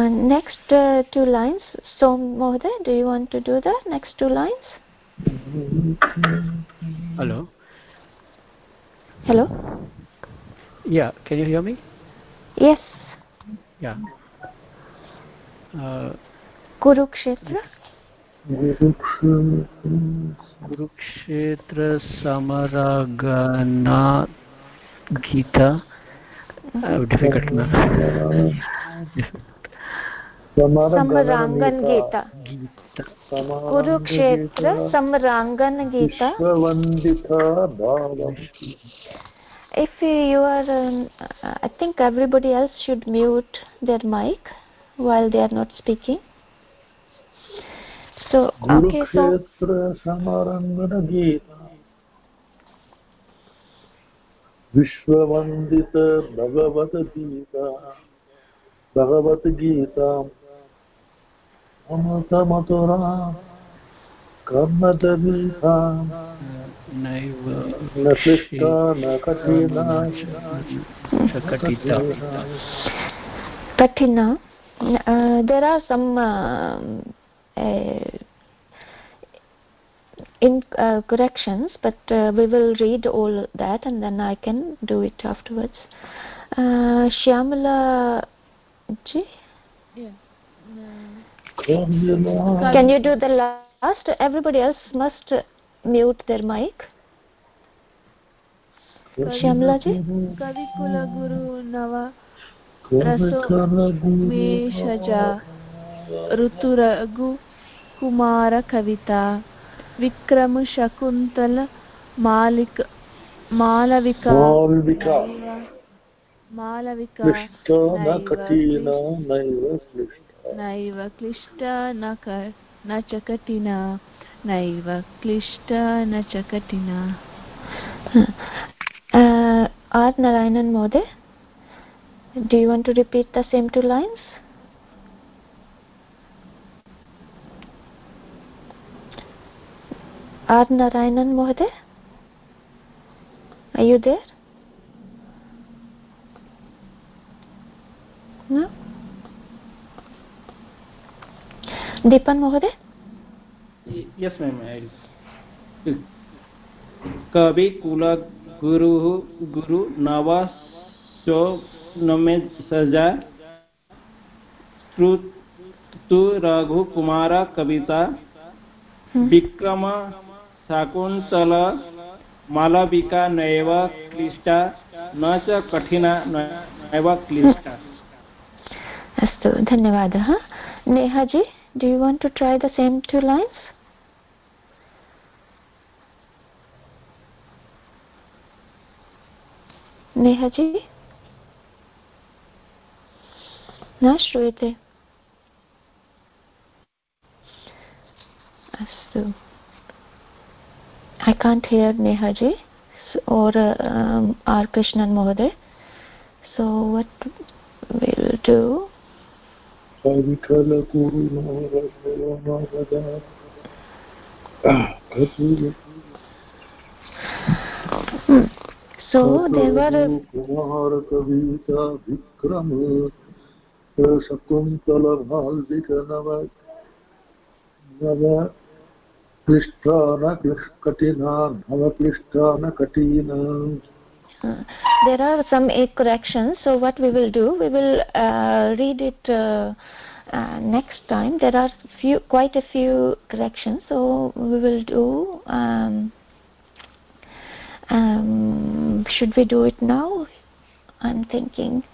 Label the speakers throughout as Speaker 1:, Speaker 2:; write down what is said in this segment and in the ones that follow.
Speaker 1: Next two lines. So, Mohoday, do you want to do the next two lines?
Speaker 2: Hello.
Speaker 1: Hello.
Speaker 2: Yeah, can you hear me?
Speaker 1: Yes.
Speaker 2: Yeah.
Speaker 1: Kurukshetra.
Speaker 2: Kurukshetra Samaragana Gita. Difficult.
Speaker 1: Samarangan Gita. Kurukshetra Samarangan Gita. If you are, I think everybody else should mute their mic while they are not speaking. So, okay, so
Speaker 3: Vishwavandita Bhagavad Gita Amata Mathura Karnadavita Naklishta Nakatina
Speaker 1: Kathina. There are some corrections, but we will read all that and then I can do it afterwards. Shyamala ji?
Speaker 4: Yeah.
Speaker 1: Can you do the last? Everybody else must mute their mic. Shyamala ji?
Speaker 4: Kavikula Guru Nava Raso Meshaja Ruturagu Kumara Kavita Vikram Shakuntala Malavika Naiva Klishta na Chakatina Naiva Klishta na Chakatina.
Speaker 1: R. Narayanan Mohoday, do you want to repeat the same two lines? R. Narayanan Mohoday, are you there? No? Deepan Mohoday?
Speaker 5: Yes, ma'am. Kavi Kula Guru Nava So Name Saja Tu Raghu Kumara Kavita Vikrama Sakuntala Malavika Naiva Klishta Nacha Kathina Naiva Klishta.
Speaker 1: Astu, dhanyavadah. Neha ji, do you want to try the same two lines? Neha ji? Na shruyate. Astu. I can't hear Neha ji or R. Krishnan Mohoday. So what we'll do? So there were there are some 8 corrections. So what we will do, we will read it next time. There are quite a few corrections, so we will do should we do it now? I'm thinking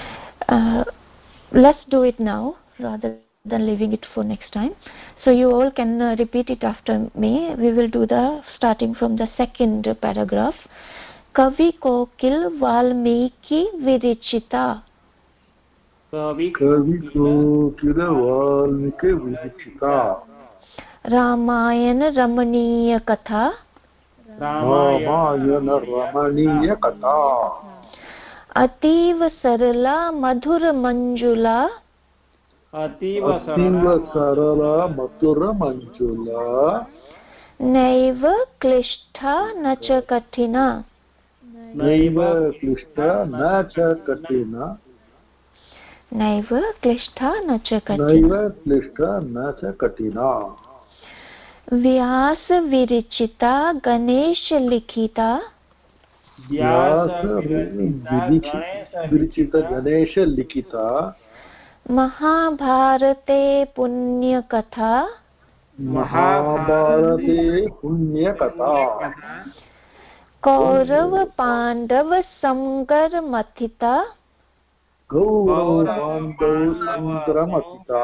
Speaker 1: let's do it now rather than leaving it for next time. So you all can repeat it after me. We will do the starting from the second paragraph. Kavi Kokil Valmiki Virichita.
Speaker 3: Kavi Kokil Valmiki Virichita.
Speaker 1: Ramayana Ramaniya Katha.
Speaker 3: Ramayana Ramaniya Katha.
Speaker 1: Ativa Sarala Madhura Manjula.
Speaker 3: Ativa Sarala Madhura Manjula.
Speaker 1: Naiva Klishta Nacha Kathina.
Speaker 3: Naiva Klishta Nacha Kathina.
Speaker 1: नैव क्लिष्टा न च कठिना
Speaker 3: नैव क्लिष्टा न च कठिना
Speaker 1: व्यास विरचिता गणेश लिखिता
Speaker 3: व्यास विरचित गणेश लिखिता
Speaker 1: महाभारते पुण्यकथा
Speaker 3: महाभारते पुण्यकथा
Speaker 1: कौरव पांडव संगरमथिता
Speaker 3: गौरवपाण्डौ सङ्ग्रमथिता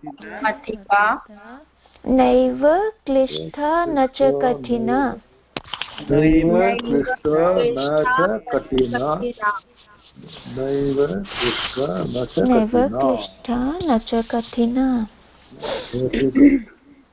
Speaker 1: नैव क्लिष्टा न च कठिना
Speaker 3: नैव क्लिष्टा न च कठिना नैव क्लिष्टा न च
Speaker 1: नैव
Speaker 3: कठिना
Speaker 1: क्लिष्टा न च कठिना
Speaker 3: Very good.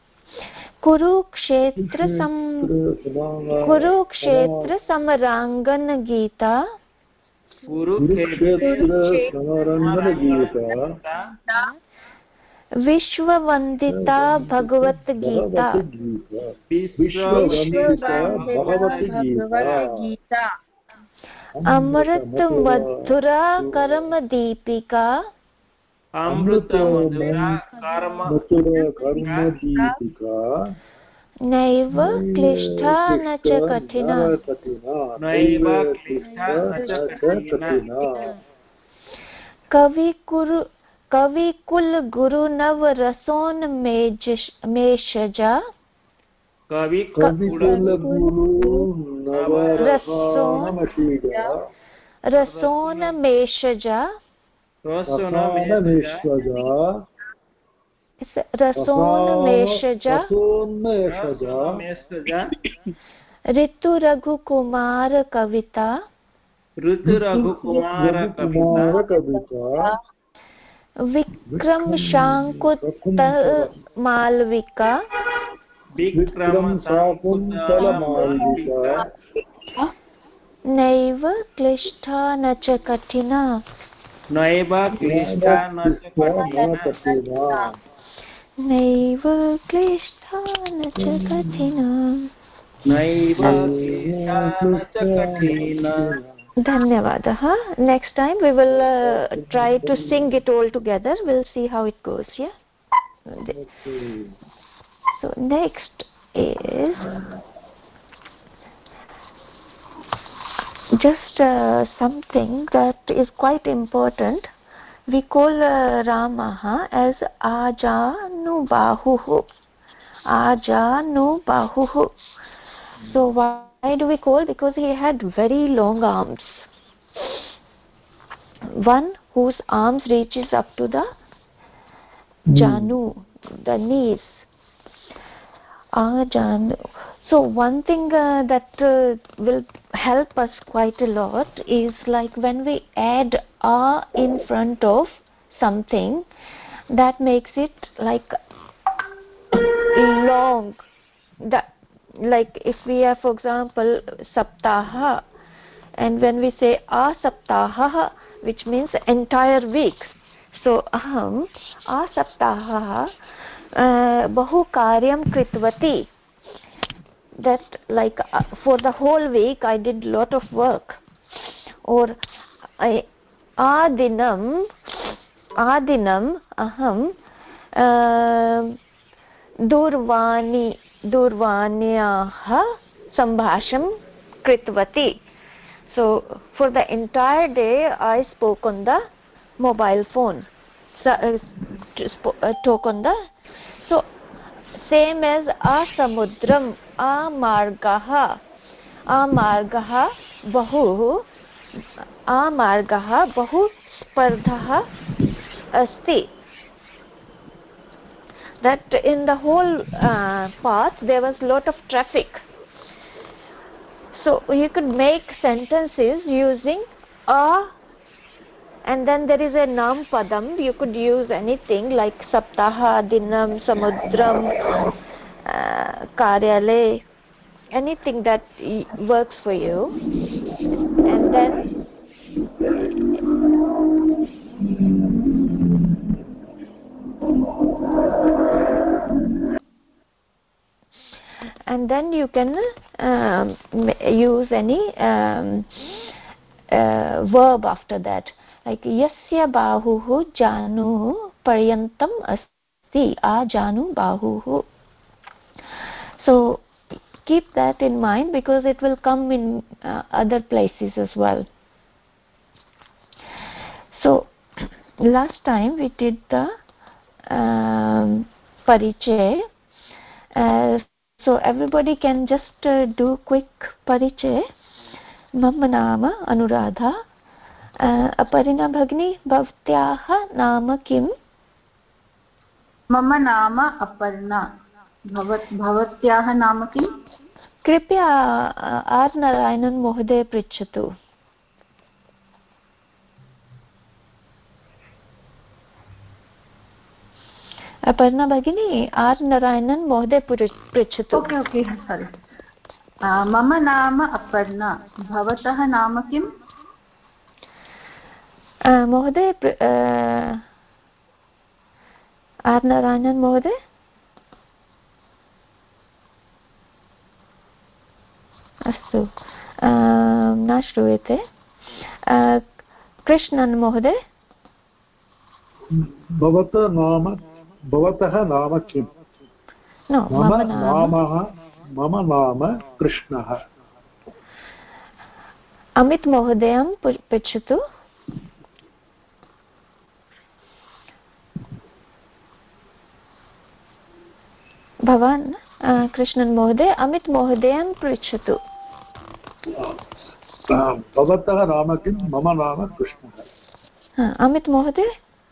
Speaker 1: कुरुक्षेत्र समरांगन गीता
Speaker 3: कुरुक्षेत्र समरंगन गीता
Speaker 1: विश्ववंदिता भगवत गीता
Speaker 3: विश्ववंदिता भगवत गीता
Speaker 1: अमृत मधुरा कर्म दीपिका
Speaker 3: अमृत मथुरा कर्म दीपिका
Speaker 1: नैव क्लिष्टा न च कठिना
Speaker 5: नैव क्लिष्टा न च कठिना
Speaker 1: कवि कुल गुरु नव रसोन्मेषजा
Speaker 5: कवि
Speaker 3: कुल गुरु नवरसानमशीजा
Speaker 1: रसोन्मेषजा ऋतु रघुकुमार कविता विक्रम शाकुंतल मालविका नैव क्लिष्टा न च कठिना
Speaker 5: नैव क्लिष्टा न च कठिना
Speaker 1: नैव क्लिष्टा न च कठिना
Speaker 5: नैव क्लिष्टा न च कठिना
Speaker 1: धन्यवादः. Next time we will try to sing it all together. We'll see how it goes. Yeah. So next is just something that is quite important. We call Ramaha as Ajanubahuhu. Ajanubahuhu. So why do we call? Because he had very long arms. One whose arms reaches up to the Janu, the knees. Ajanu. So one thing that will help us quite a lot is like when we add a in front of something, that makes it like long. Like if we have, for example, saptaha, and when we say a saptaha, which means entire week. So aham a saptaha bahu karyam kritvati. That like for the whole week I did lot of work. Or adinam aham durvanyah sambhasham kritvati. So for the entire day I spoke on the mobile phone, talk on the. So same as asamudram, amargah bahu spardhah asti. That in the whole path there was lot of traffic. So you could make sentences using a, and then there is a nam padam. You could use anything like saptaha, dinam, samudram, karyale, anything that works for you. And then you can use any verb after that. like yasya bahuhu janu paryantam asti, a janu bahuhu. So keep that in mind because it will come in other places as well. So last time we did the parichay. So everybody can just do quick parichay. Mama nama Anuradha. Aparina Bhagini, bhavtyaha nama kim?
Speaker 6: Mama nama Aparna. Bhavatyaha nama kim?
Speaker 1: Kripya R. Narayanan Mohoday Prichhatu. Aparna Bhagini, R. Narayanan Mohoday Prichhatu.
Speaker 6: Okay, sorry. Mama nama Aparna. Bhavataha nama kim?
Speaker 1: Mohoday R. Narayanan Mohoday. अस्तु न श्रूयते कृष्णन् महोदय
Speaker 3: भवतः नाम किं मम नाम कृष्णः
Speaker 1: अमित महोदयं पृच्छतु भवान् कृष्णन् महोदय अमित महोदयं पृच्छतु
Speaker 3: भवतः नाम किं मम नाम कृष्णः
Speaker 1: अमित महोदय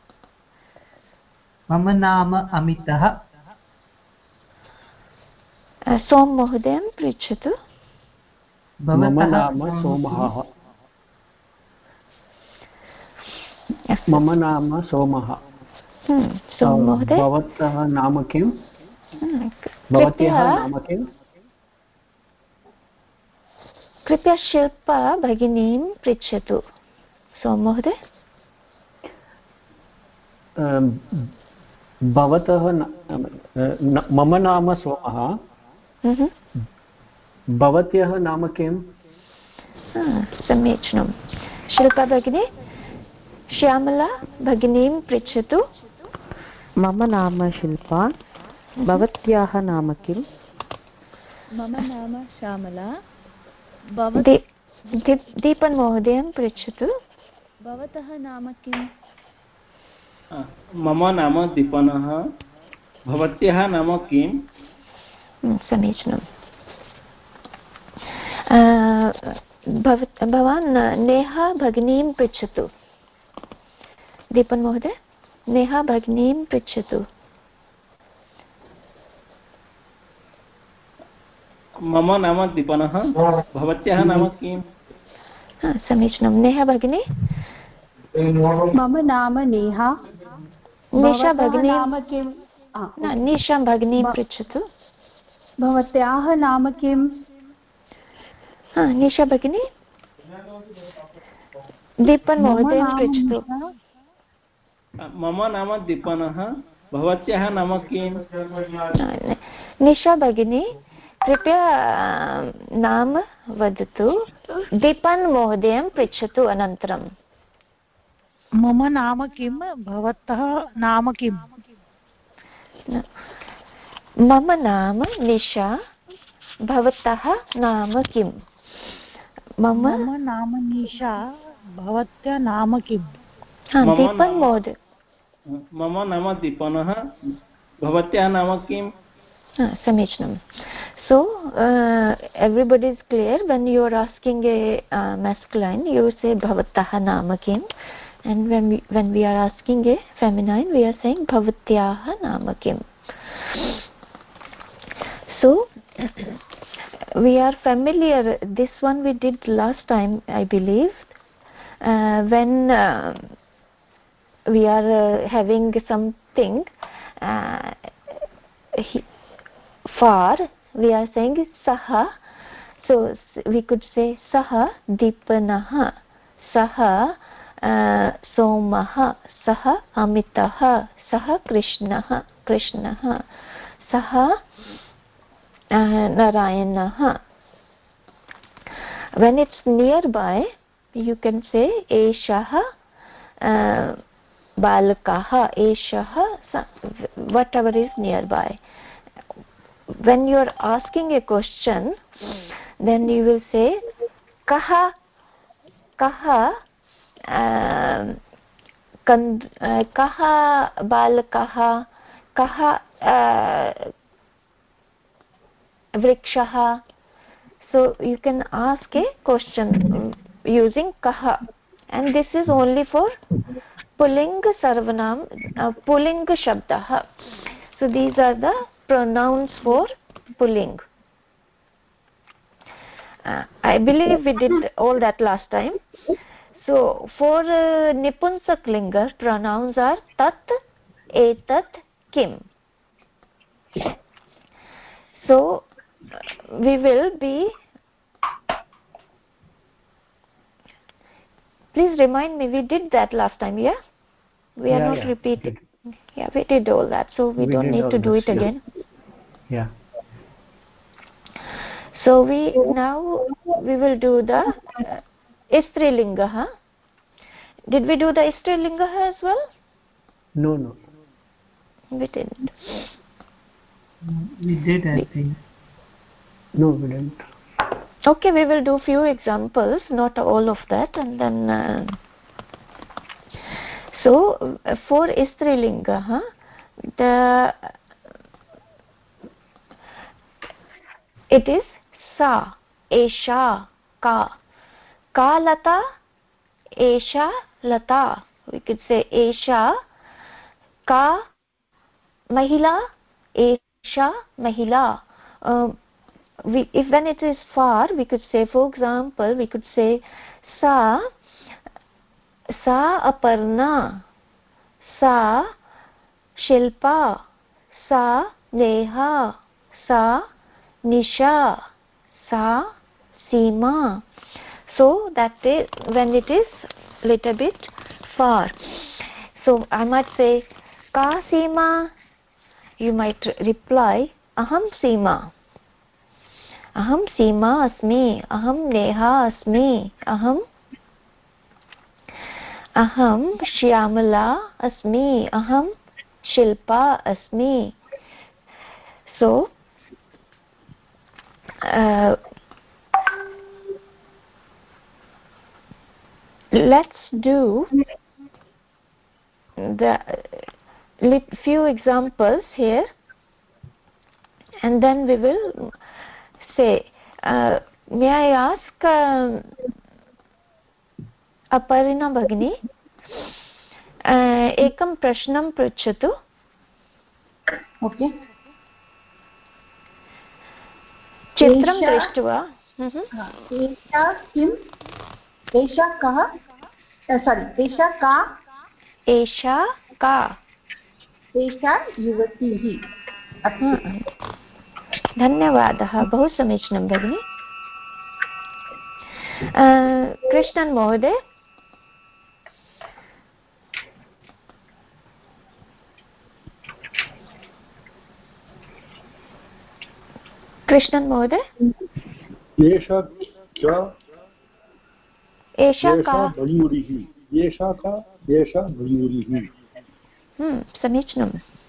Speaker 7: मम नाम अमितः
Speaker 1: सोम महोदयं पृच्छतु
Speaker 2: मम नाम सोमः मम नाम सोमः
Speaker 1: सोम महोदय
Speaker 2: भवतः नाम किं भवत्याः नाम किं
Speaker 1: कृपया शिल्पा भगिनीं पृच्छतु सोम महोदय
Speaker 2: भवतः मम नाम सोमः भवत्याः नाम किं
Speaker 1: समीचीनं शिल्पा भगिनी श्यामला भगिनीं पृच्छतु
Speaker 8: मम नाम शिल्पा भवत्याः नाम किं
Speaker 4: मम नाम श्यामला
Speaker 1: दीपन् महोदयं पृच्छतु
Speaker 4: भवतः नाम किम्
Speaker 5: मम नाम दीपनः भवत्याः नाम किं
Speaker 1: समीचीनं भवान् नेहा भगिनीं पृच्छतु दीपन् महोदय नेहा भगिनीं पृच्छतु
Speaker 5: मम नाम दीपनः भवत्याः नाम किं
Speaker 1: समीचीनं नेहा भगिनी
Speaker 6: मम नाम नेहा
Speaker 1: निशा भगिनी
Speaker 6: नाम किं
Speaker 1: निशा भगिनीं पृच्छतु
Speaker 6: भवत्याः नाम किं
Speaker 1: निशा भगिनी दीपन् महोदयं पृच्छतु
Speaker 5: मम नाम दीपनः भवत्याः नाम किं
Speaker 1: निशा भगिनी कृपया नाम वदतु दीपन् महोदयं पृच्छतु अनन्तरं
Speaker 9: मम नाम किं भवतः नाम किं
Speaker 1: मम नाम निशा भवतः नाम किं मम
Speaker 9: नाम निशा भवत्याः नाम किं
Speaker 1: दीपन् महोदय
Speaker 5: मम नाम दीपनः भवत्याः नाम किं
Speaker 1: समीचीनं so everybody is clear when you are asking a masculine you say bhavatah nama kim and when we are asking a feminine we are saying bhavatyah nama kim so we are familiar this one we did last time I believe when we are having something for we are saying saha so we could say saha deepanah saha somah saha amitah saha krishnah saha narayanah when it's nearby you can say eshah balakah, eshah, whatever is nearby. When you are asking a question, then you will say kaha kaha balakah, kaha vrikshah. So you can ask a question using kaha, and this is only for pulling sarvanam, pulling shabdah. So these are the pronouns for pulling. I believe we did all that last time. So for nipunsak linga, pronouns are tat, etat, kim. So we will be, please remind me, we did that last time, yeah? We are not repeating. Yeah, we did all that, so we don't need to do it again.
Speaker 2: Yeah.
Speaker 1: So we will do the Istrilinga. Huh? Did we do the Istrilinga as well?
Speaker 2: No.
Speaker 1: We didn't.
Speaker 3: We did, I think.
Speaker 2: No, we didn't.
Speaker 1: Okay, we will do few examples, not all of that, and then so for Istrilinga, it is sa, esha, ka, lata, esha lata. We could say esha ka mahila, esha mahila. If when it is far, we could say, for example, we could say sa aparna, sa shilpa, sa neha, sa nisha, sa seema. So that is when it is little bit far. So I might say ka seema, you might reply aham seema, aham seema asmi, aham neha asmi, aham shyamala asmi, aham shilpa asmi. So let's do the few examples here, and then we will say, may I ask Aparina Bhagini, ekam prashnam pruchatu.
Speaker 6: Okay.
Speaker 1: Chitram drishtva.
Speaker 6: एषा किम्, एषा कः, सारी, एषा का,
Speaker 1: एषा का,
Speaker 6: एषा युवती अस्ति.
Speaker 1: धन्यवादः, बहु समीचीनं भगिनि. कृष्णन् महोदय. कृष्णन् महोदय.
Speaker 3: एषा का मयूरिः, एषा का एषा मयूरिः.
Speaker 1: समीचीनम्.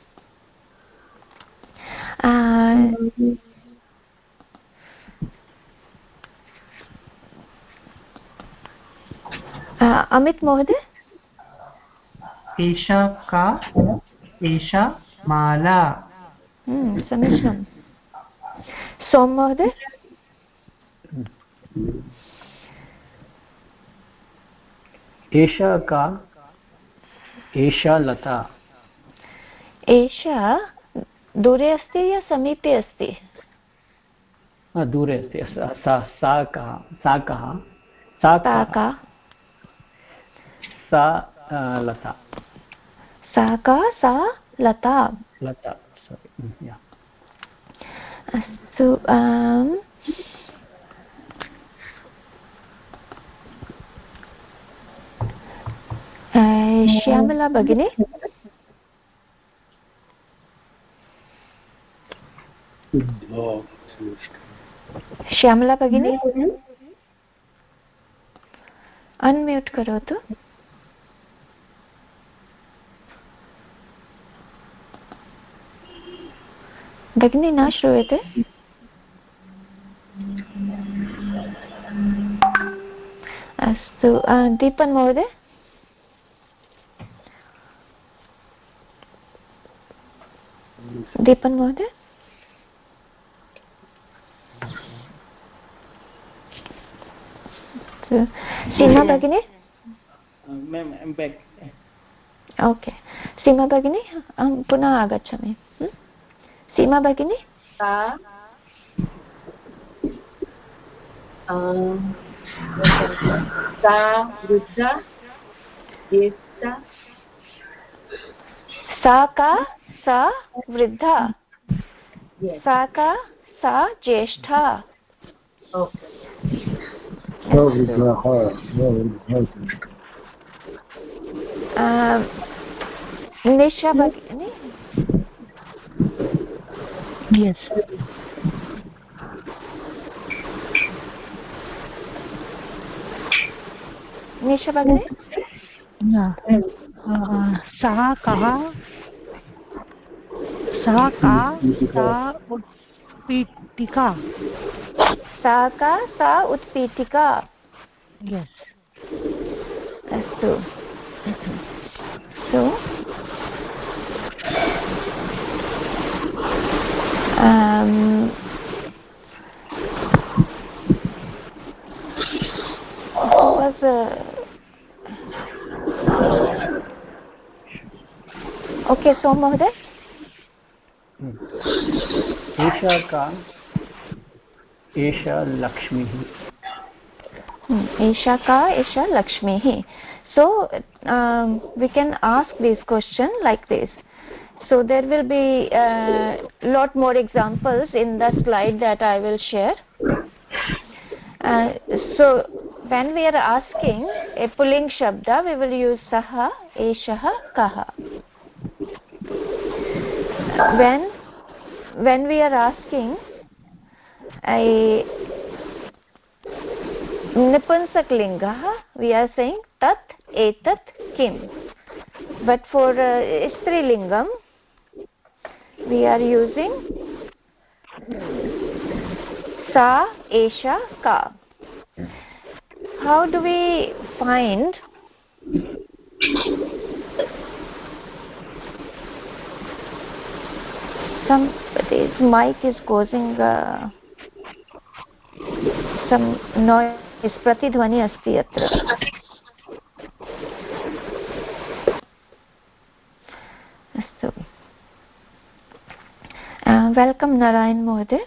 Speaker 1: अमित महोदय.
Speaker 7: एषा का एषा माला.
Speaker 1: समीचीनं. सोम महोदय.
Speaker 2: एषा का एषा लता.
Speaker 1: एषा दूरे अस्ति या समीपे अस्ति?
Speaker 2: दूरे अस्ति. सा का लता.
Speaker 1: सा का सा लता.
Speaker 2: Sorry. Yeah.
Speaker 1: So Shyamala Bhagini. Shyamala Bhagini. Unmute करोतु. भगिनी न श्रूयते? अस्तु, दीपन् महोदय। दीपन् महोदय। सीमा भगिनी। ओके, सीमा भगिनी, अहं पुनः आगच्छामि। सीमा भगिनी।
Speaker 6: सा वृद्धा ज्येष्ठा।
Speaker 1: सा का? सा वृद्धा। सा का? सा ज्येष्ठा। निशा भगिनी।
Speaker 9: यस्,
Speaker 1: निशा भगिनी।
Speaker 9: सा कः? सा का? सा उत्पीठिका।
Speaker 1: सा का? सा उत्पीठिका।
Speaker 9: यस्।
Speaker 1: अस्तु, so was okay, so Mohoday।
Speaker 2: एषा का? एषा लक्ष्मीः।
Speaker 1: एषा का? एषा लक्ष्मीः। So we can ask this question like this. So there will be lot more examples in the slide that I will share. So when we are asking a pulling shabda, we will use saha, eshah, kaha. When we are asking a nipunsak linga, we are saying tat, etat, kim. But for strilingam, we are using sa, esha, ka. How do we find somebody's mic is causing some noise, pratidhvani asti atra. Astu. Welcome Narayan Mohoday.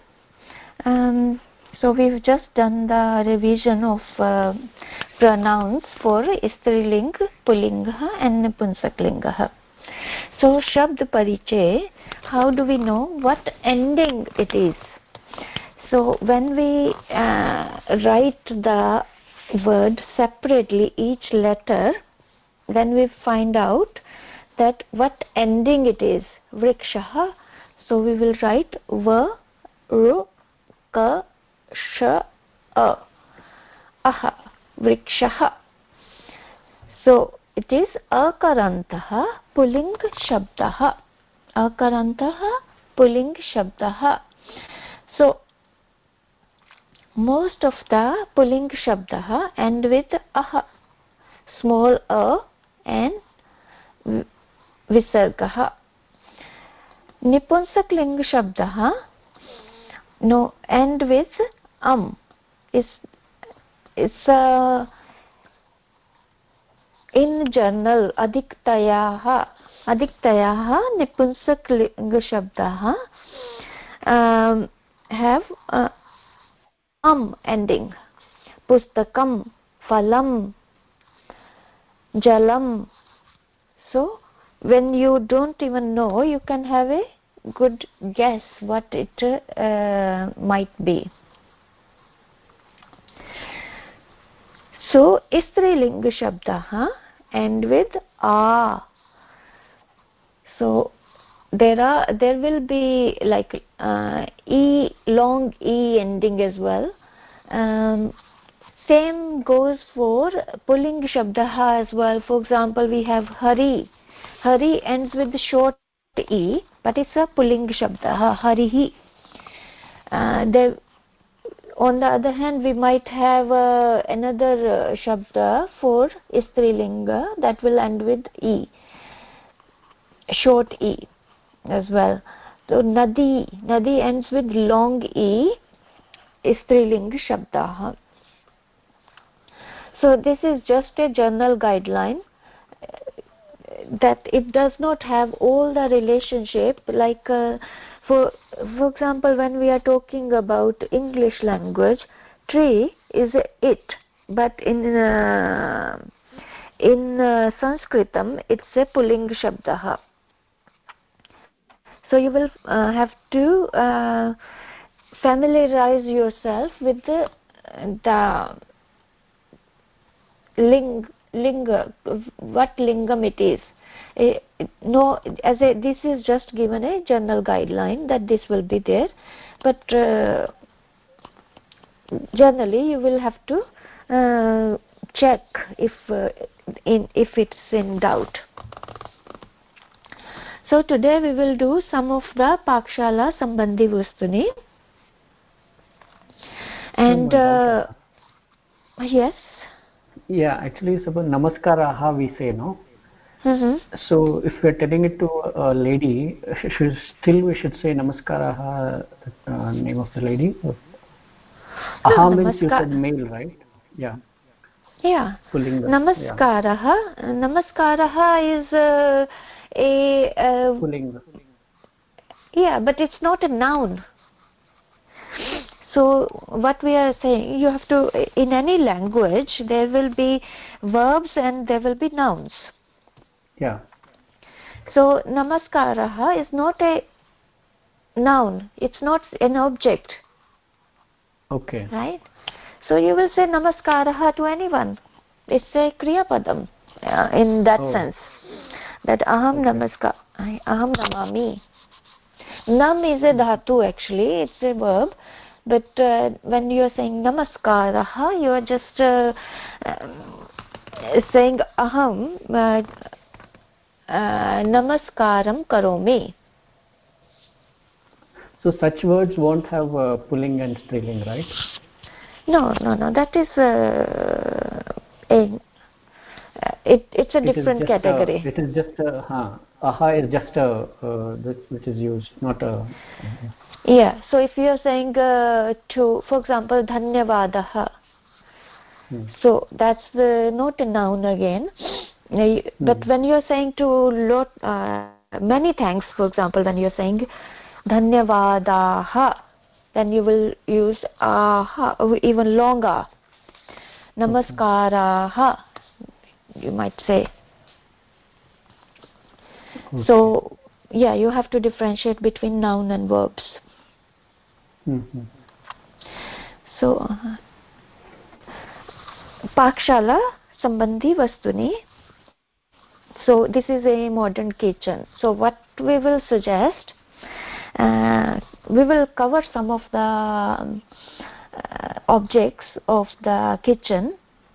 Speaker 1: So we've just done the revision of pronouns for Striling, Pullinga and Nipunsaklinga. So Shabd Parichay, how do we know what ending it is? So when we write the word separately, each letter, then we find out that what ending it is. Vrikshaha, so we will write va, ru, ka, sha, a, aha, vrikshaha. So it is akarantaha pulling shabdaha. Akarantaha pulling shabdaha. So most of the pulling shabdaha end with aha, small a and visargaha. Nipunsakling shabdaha no end with it's in general adiktayaha nipunsakling shabdaha have ending. Pustakam, phalam, jalam. So when you don't even know, you can have a good guess what it might be. So Strilinga shabdaha end with a. So there will be like e, long e ending as well. Same goes for pulling shabdaha as well. For example, we have hari. Hari ends with short e, but it's a pulling shabda, harihi. On the other hand, we might have another shabda for strilinga that will end with e, short e as well. So nadi ends with long e, strilinga shabda. So this is just a general guideline that it does not have all the relationship, like for example, when we are talking about English language, tree is a it, but in Sanskritam it's a pulling shabda. So you will have to familiarize yourself with the linga, what lingam it is. This is just given a general guideline that this will be there, but generally you will have to check if it's in doubt. So today we will do some of the Pakshala Sambandhi Vastuni, and yes.
Speaker 2: Yeah, actually, suppose namaskaraha we say, no? So if we are telling it to a lady, we should say namaskaraha, name of the lady. Aha means you said male, right? Yeah.
Speaker 1: Yeah.
Speaker 2: Pullinga.
Speaker 1: Namaskaraha. Yeah. Namaskaraha is a
Speaker 2: Pullinga.
Speaker 1: Yeah, but it's not a noun. So what we are saying, you have to, in any language there will be verbs and there will be nouns.
Speaker 2: Yeah.
Speaker 1: So namaskaraha is not a noun, it's not an object.
Speaker 2: Okay.
Speaker 1: Right? So you will say namaskaraha to anyone. It's a kriya padam in that sense. That aham namami. Nam is a dhatu actually, it's a verb. But when you are saying namaskaraha, you are just saying aham namaskaram karomi.
Speaker 2: So such words won't have pulling and striling, right?
Speaker 1: No. That is it's a different category.
Speaker 2: It is just aha is just which is used, not a.
Speaker 1: Yeah. So if you are saying for example, dhanyavadaha. So that's not a noun again. But when you are saying to many thanks, for example, when you are saying dhanyavadaha, then you will use aha, even longer. Namaskaraha, you might say. Okay. So yeah, you have to differentiate between noun and verbs. So Pakshala Sambandhi Vastuni. So this is a modern kitchen. So what we will suggest, we will cover some of the objects of the kitchen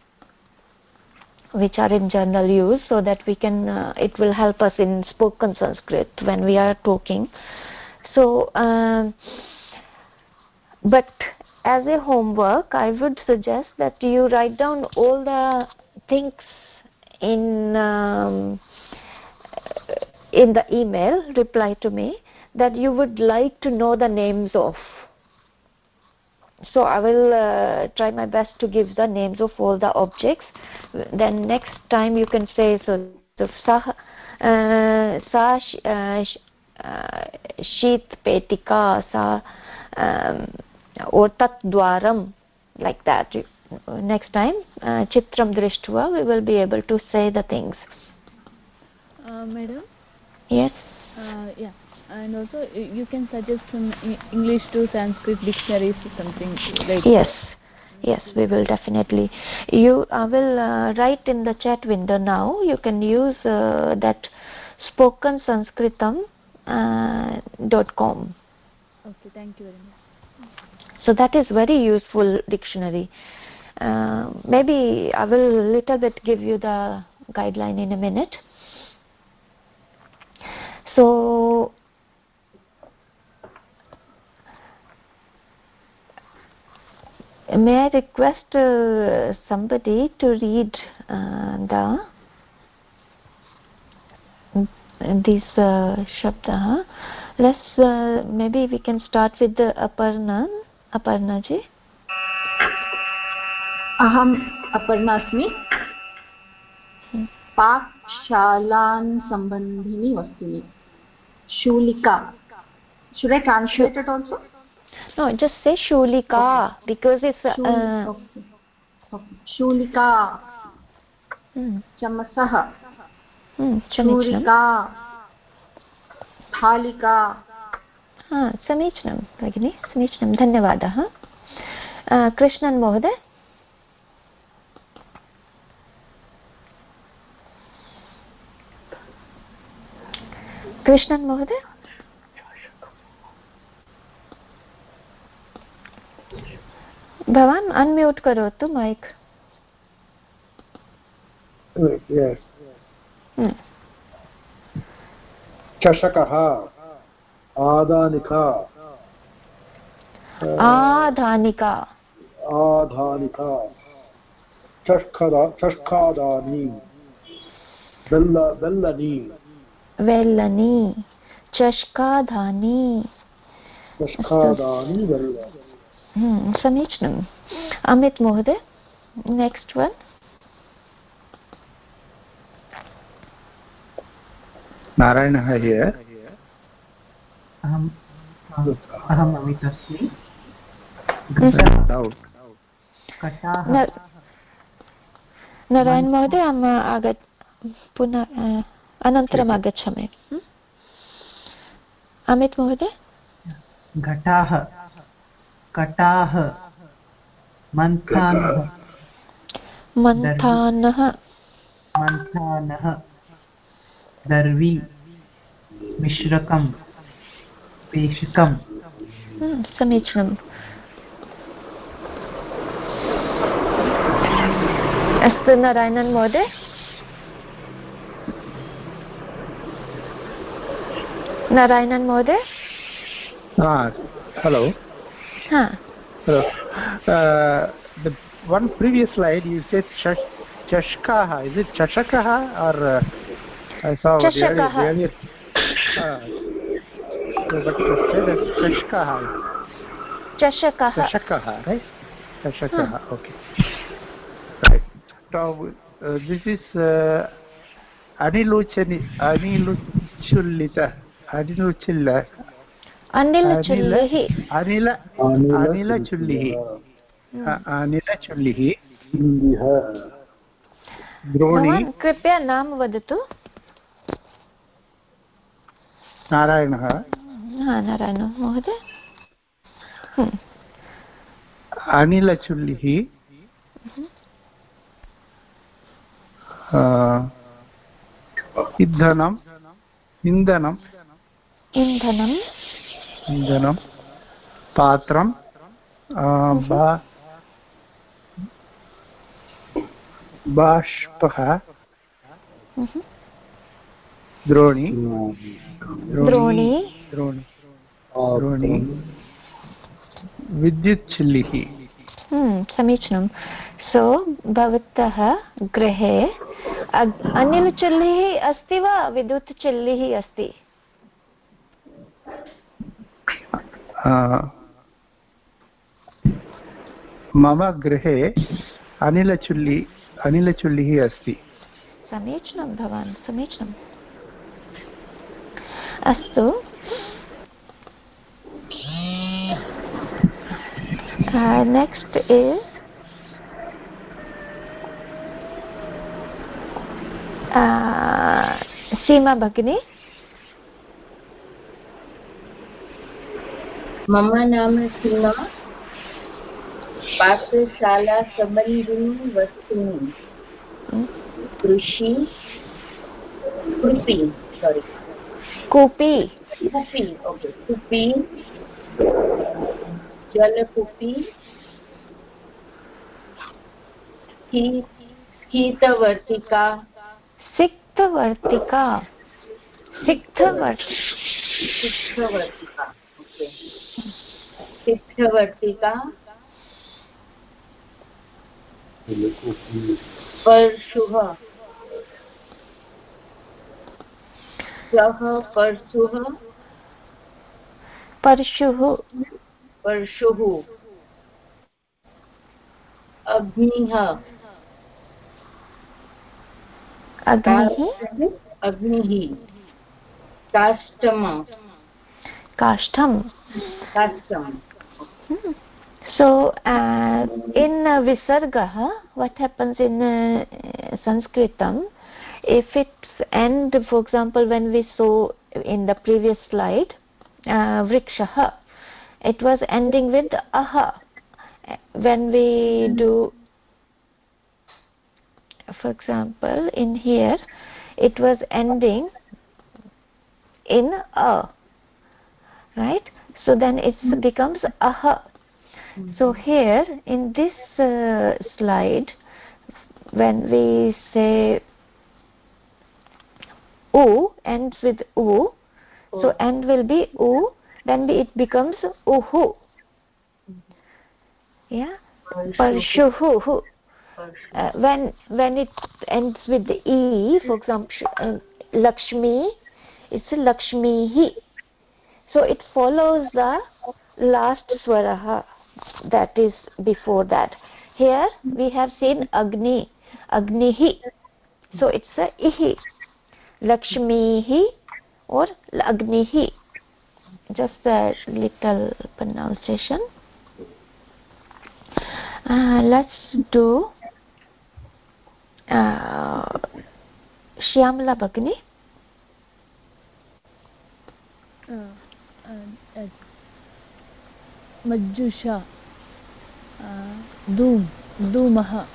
Speaker 1: which are in general use, so that we can it will help us in spoken Sanskrit when we are talking. So but as a homework, I would suggest that you write down all the things in the email, reply to me, that you would like to know the names of. So I will try my best to give the names of all the objects. Then next time you can say, so sa sheet petika, sa or tat dwaram, like that. Next time, chitram drishtva, we will be able to say the things.
Speaker 4: Madam?
Speaker 1: Yes?
Speaker 4: Yeah. And also you can suggest some English to Sanskrit dictionaries or something like
Speaker 1: Yes. Yes, we will definitely. I will write in the chat window now. You can use that spokensanskritam.com.
Speaker 4: Okay, thank you very much.
Speaker 1: So that is very useful dictionary. Maybe I will little bit give you the guideline in a minute. So may I request somebody to read these shabda. Let's maybe we can start with the Aparna ji.
Speaker 6: Aham Aparna asmi. Pakshalan sambandhini vastuni. Shulika. Should I translate it also?
Speaker 1: No, just say Shulika, okay. Because it's
Speaker 6: okay. Shulika. Chamasah. Churika. Thalika.
Speaker 1: समीचीनं भगिनी, समीचीनं, धन्यवादः. कृष्णन् महोदय. कृष्णन् महोदय. भवान् अनम्यूट् करोतु mic.
Speaker 3: चषकः, आदानिका,
Speaker 1: आधानिका,
Speaker 3: चषकादानी, बेल्लनी,
Speaker 1: वेल्लनी, चषकादानी, समीचीनम्. अमित महोदय, नेक्स्ट् वन्.
Speaker 10: नारायणः here.
Speaker 7: अहम् अमित अस्मि.
Speaker 1: नारायण महोदय, पुनः अनन्तरम् आगच्छामि. अमित महोदय.
Speaker 7: घटाः, कटाः, मन्थानः,
Speaker 1: मन्थानः,
Speaker 7: मन्थानः, दर्वी, मिश्रकं, पेषकं.
Speaker 1: समीचीनम्. अस्तु नारायणन् महोदय. नारायणन् महोदय.
Speaker 10: Hello. Hello. The one previous slide you said chashkaha. Is it chashakaha or I saw earlier. So but you said that chashkaha. Chashakaha, right? Chashakaha. Okay. Right. So this is Aniluchulita. Anilachullihi. द्रोणी.
Speaker 1: कृपया नाम वदतु.
Speaker 10: नारायणः.
Speaker 1: नारायण महोदय.
Speaker 10: अनिलचुल्लिः. इन्धनं. पात्रं. बाष्पः. द्रोणी. विद्युच्चुल्लिः.
Speaker 1: समीचीनं. सो भवतः गृहे अनिलचुल्लिः अस्ति वा विद्युत् चुल्लिः अस्ति?
Speaker 10: मम गृहे अनिलचुल्लिः अस्ति.
Speaker 1: समीचीनं भवान्, समीचीनम्. अस्तु. Next is Seema Bhagini.
Speaker 11: मम नाम सीमा. पाठशाला संबंधिनी वस्तूनि. कृषि कूपी. ओके. कूपी, जलकूपी, स्थितवर्तिका. सिक्थवर्तिका ओके सिक्थवर्तिका परशुः सः परशुः अग्निः काष्ठम्
Speaker 1: So in visarga, what happens in Sanskritam, if it's end, for example, when we saw in the previous slide vrikshaha, it was ending with aha. When we do, for example, in here it was ending in a, right? So then it becomes aha. So here in this slide, when we say u ends with u, so end will be u, then it becomes uhu. Yeah, parshuhu. When it ends with the e, for example, Lakshmi, it's Lakshmihi. So it follows the last swaraha that is before that. Here we have seen Agni, Agnihi. So it's a ihi, Lakshmihi or Agnihi. Just a little pronunciation. Let's do Shyamala Bhagini.
Speaker 4: Majjusha, Dhumah,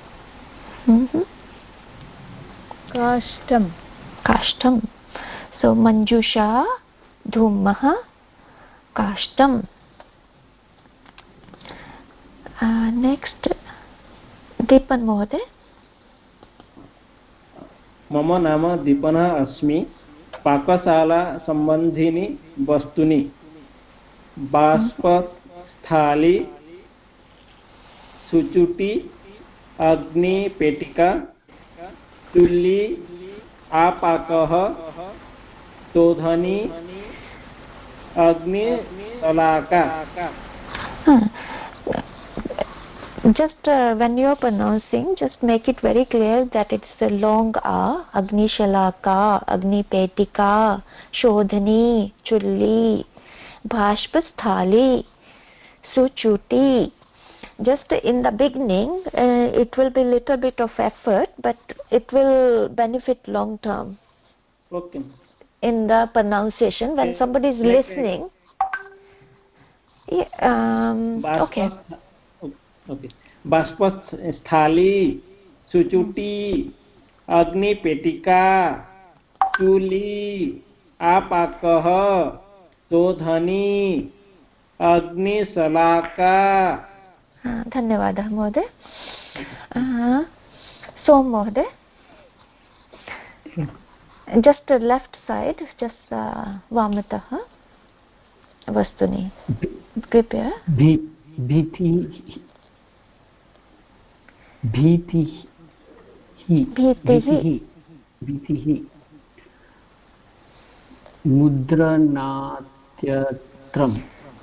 Speaker 1: Kashtam. So Manjusha, Dhumah, Kashtam. Next, Deepan Mohoday.
Speaker 5: मम नाम दीपना अस्मि पाकशाला संबंधिनी वस्तुनि बाष्पस्थाली सुचुटी अग्निपेटिका चुल्ली आपाकः शोधनी अग्निशलाका.
Speaker 1: Just when you are pronouncing, just make it very clear that it's a long a. Agnishalaka, Agnipetika, Shodhani, Chulli, Bhashpasthali, Suchuti. Just in the beginning, it will be little bit of effort, but it will benefit long term.
Speaker 5: Okay.
Speaker 1: In the pronunciation, when somebody is listening. Okay.
Speaker 5: Okay. बाष्पस्थाली सुचुटी अग्निपेटिका चूली आपाकः शोधनी अग्निशलाका.
Speaker 1: धन्यवादः महोदय. सोम महोदय, just left side, just वामतः वस्तुनि कृपया.
Speaker 2: भीतिः मुद्रणात्यत्रम्.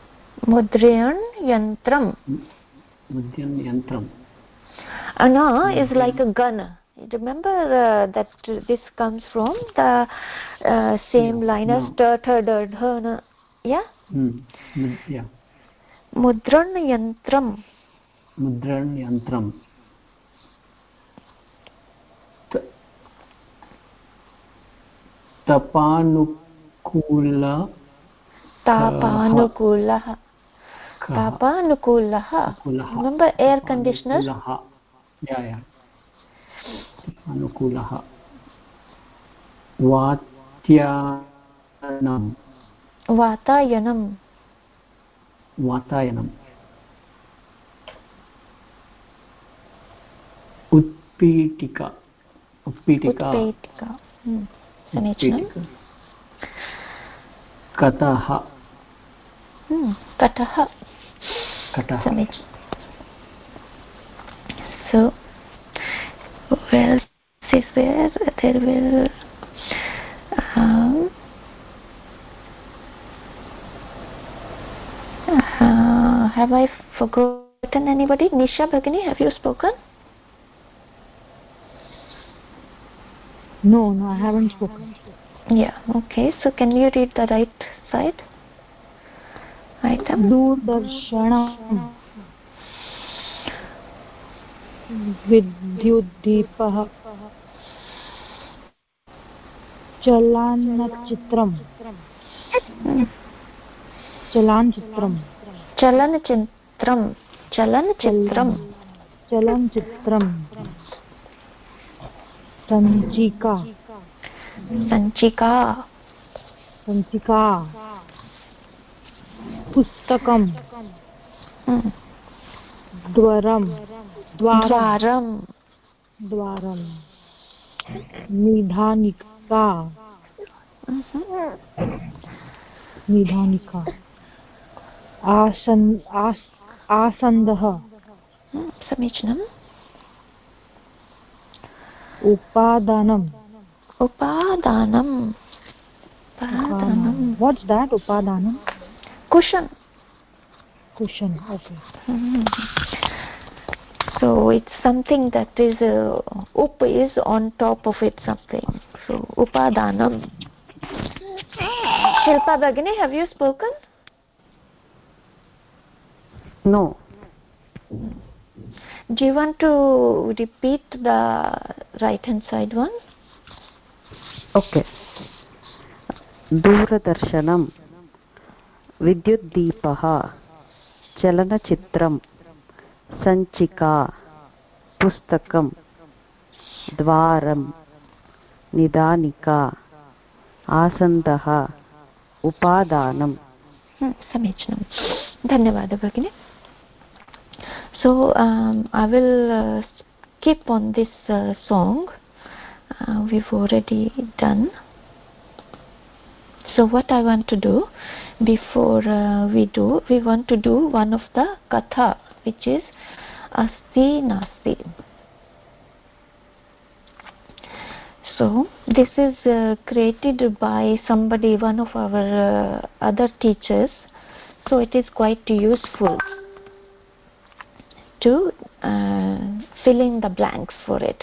Speaker 1: Mudryan yantram. Ana is like a gun. Remember that this comes from the same line as ta. Yeah?
Speaker 2: Yeah.
Speaker 1: Mudran yantram.
Speaker 2: Tapanukulah.
Speaker 1: Remember air conditioner?
Speaker 2: Yeah. Tapanukulah. Vatayanam. Utpitika.
Speaker 1: समीचीनम्.
Speaker 2: Kataha.
Speaker 1: Kataha.
Speaker 2: Kataha.
Speaker 1: So, where is there? There will. Have I forgotten anybody? Nisha Bhagini, have you spoken?
Speaker 9: No, I haven't spoken.
Speaker 1: Yeah, okay. So can you read the right side? Item.
Speaker 9: Doordarshanam Vidyutdeepah Chalanachitram Chalanchitram
Speaker 1: Chalanchitram Chalanchitram
Speaker 9: Chalanchitram Sanchika
Speaker 1: Sanchika
Speaker 9: Sanchika Pustakam Dwaram Nidhanika Asandah
Speaker 1: Samichnam
Speaker 9: Upadanam. What's that? Upadanam?
Speaker 1: Cushion.
Speaker 9: Okay.
Speaker 1: So it's something that is up is on top of it, something. So upadanam. Shilpa Bhagini, have you spoken?
Speaker 8: No.
Speaker 1: Do you want to repeat the right hand side one?
Speaker 8: Okay. Doordarshanam Vidyutdeepah Chalanachitram Sanchika Pustakam Dwaram Nidanika Asandaha Upadanam.
Speaker 1: Samichnam. Dhanyavada Bhagini. So I will keep on this song. We've already done. So what I want to do before we want to do one of the katha, which is Asti Nasti. So this is created by somebody, one of our other teachers. So it is quite useful to fill in the blanks for it.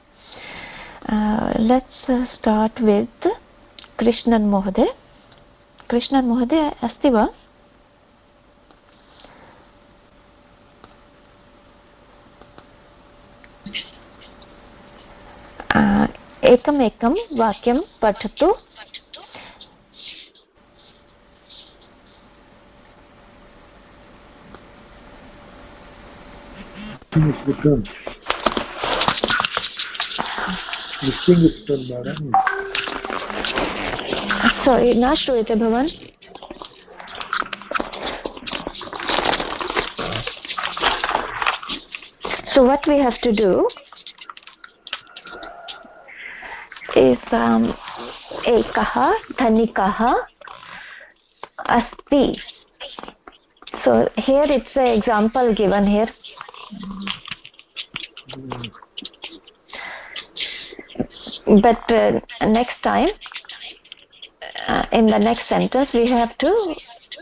Speaker 1: Let's start with Krishnan Mohoday. Krishnan Mohoday अस्ति वा? एकमेकं वाक्यं पठतु. Sorry, न श्रूयते भवान्. So what we have to do is ekah dhanikah asti. So here it's an example given here. But next time, in the next sentence, we have to,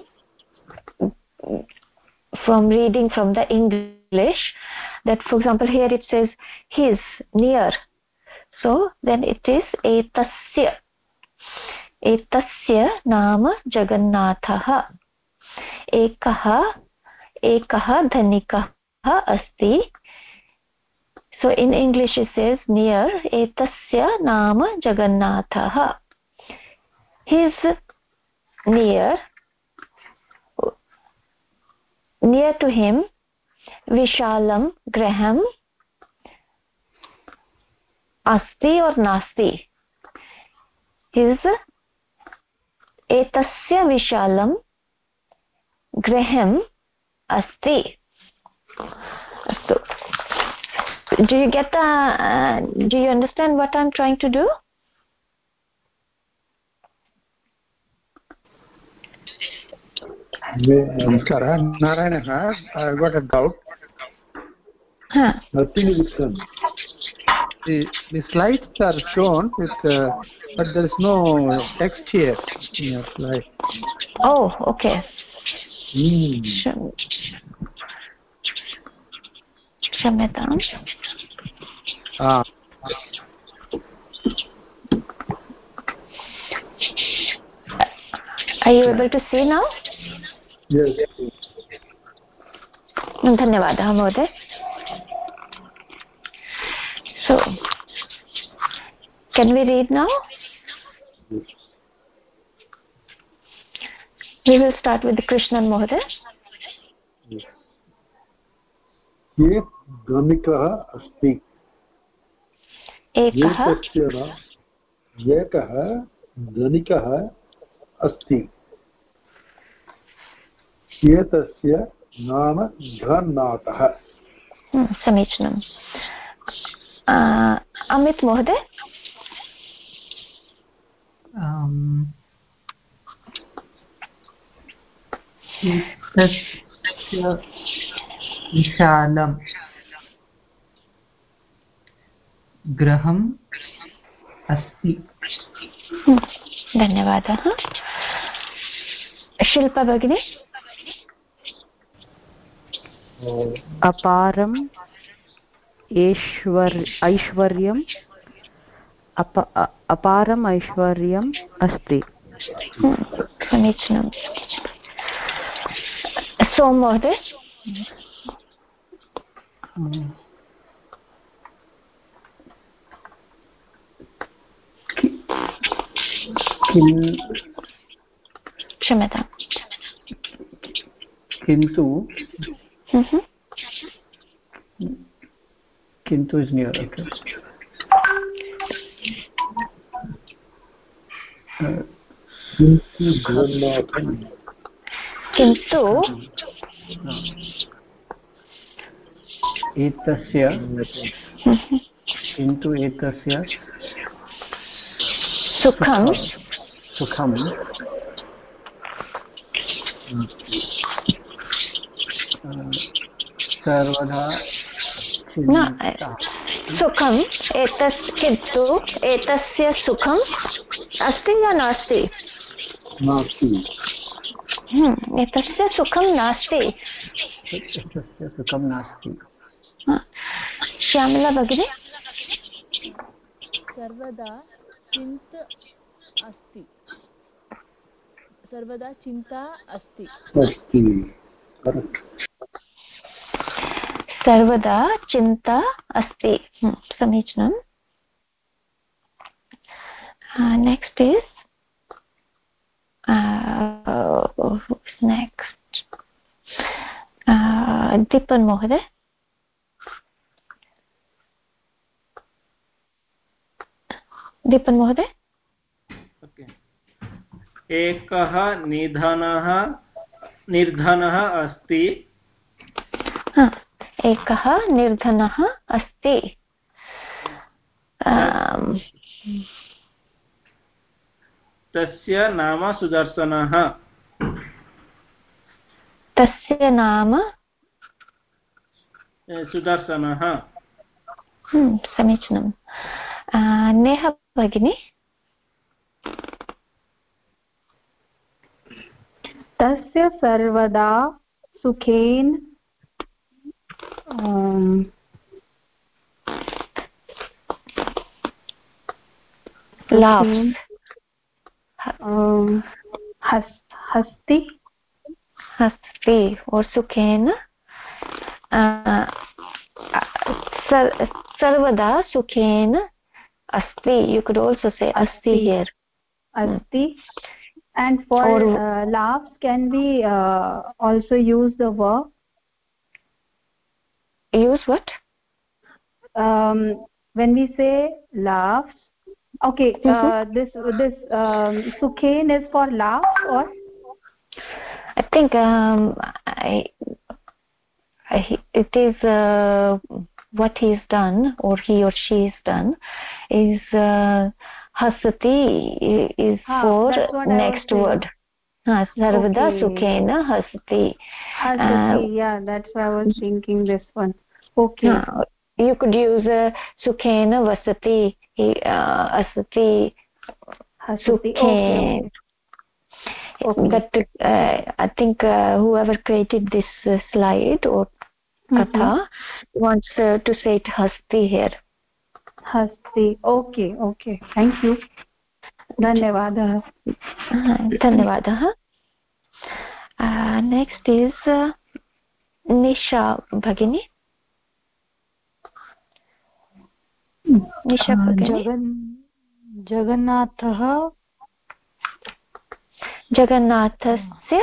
Speaker 1: from reading from the English, that for example here it says his, near. So then it is etasya. Etasya nama Jagannathaha. Ekah dhanikah asti. So in English it says near etasya nama Jagannathaha. His near to him vishalam graham asti or nasti. His etasya vishalam graham asti. Astu. Do you get the? Do you understand what I'm trying to do?
Speaker 10: Namaskara. Narayana, I got a doubt.
Speaker 3: Nothing is written.
Speaker 10: The slides are shown with, but there is no text here in your slide.
Speaker 1: Oh, okay. Kshamyatam. Are you able to see now?
Speaker 3: Yes.
Speaker 1: धन्यवादः महोदय. So, can we read now?
Speaker 3: Yes.
Speaker 1: We will start with Krishnan Mohoday.
Speaker 3: Yes. ये धनिकः अस्ति. एकः धनिकः अस्ति. एतस्य नाम घनाथः.
Speaker 1: समीचीनम्. अमित महोदय.
Speaker 7: एतस्य विशालं गृहम् अस्ति.
Speaker 1: धन्यवादः. शिल्पा भगिनी.
Speaker 8: अपारम् ऐश्वर्यम् अपारम् ऐश्वर्यम् अस्ति.
Speaker 1: समीचीनम्. सोम महोदय. क्षम्यताम्.
Speaker 2: किन्तु किन्तु is near. Okay.
Speaker 1: किन्तु
Speaker 2: एतस्य सुखं सर्वदा
Speaker 1: सुखम् किन्तु एतस्य सुखम् अस्ति या नास्ति? एतस्य सुखं नास्ति. श्यामला भगिनी.
Speaker 4: सर्वदा चिन्ता अस्ति. सर्वदा चिन्ता अस्ति.
Speaker 1: सर्वदा चिन्ता अस्ति. समीचीनम्. नेक्स्ट इज नेक्स्ट दीपन महोदय. दीपन महोदय.
Speaker 5: एकः निर्धनः अस्ति.
Speaker 1: एकः निर्धनः अस्ति.
Speaker 5: तस्य नाम सुदर्शनः.
Speaker 1: तस्य नाम
Speaker 5: सुदर्शनः.
Speaker 1: समीचीनम्. नेहा भगिनी.
Speaker 6: तस्य सर्वदा सुखेन
Speaker 1: हस्ति और सुखेन सर्वदा सुखेन अस्ति. You could also say asti here.
Speaker 6: Asti. And for laughs, can we also use the verb?
Speaker 1: Use what?
Speaker 6: When we say laughs, okay. This sukhen is for laugh, or
Speaker 1: I think it is what he's done, or he or she has done, is hasati is for next word. sarvada sukhena hasati.
Speaker 6: Yeah, that's why I was thinking this one. Okay.
Speaker 1: You could use sukhena vasati, asati, sukhen. Okay. But I think whoever created this slide or katha wants to say it hasti here.
Speaker 6: Hasti. Okay. Thank you. Dhanyavadah.
Speaker 1: Dhanyavadah. Next is Nisha Bhagini. Nisha Bhagini. Jagannāthasya.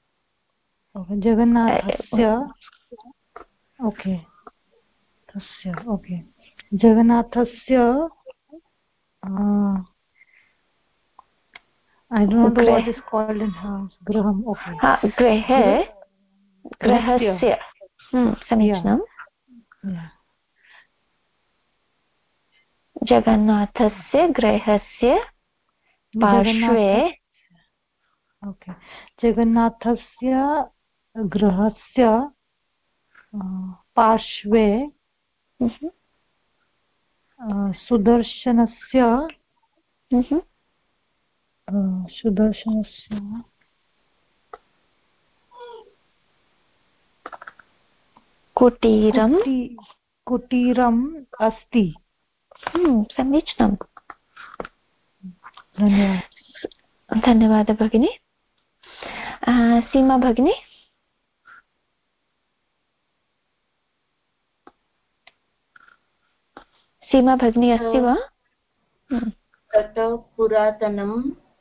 Speaker 9: Okay. Tasya. Okay. Jagannāthasya. I don't know what is called in house. Graham. Okay.
Speaker 1: Grahasya. Samichnam.
Speaker 9: Yeah.
Speaker 1: Jagannāthasya grahasya parshve.
Speaker 9: Okay. Jagannāthasya grahasya parshve sudarshanasya kutiram asti.
Speaker 1: Samichnam. Dhanyavada Bhagini. Seema Bhagini. Seema Bhagini अस्ति वा?
Speaker 11: तत पुरातनं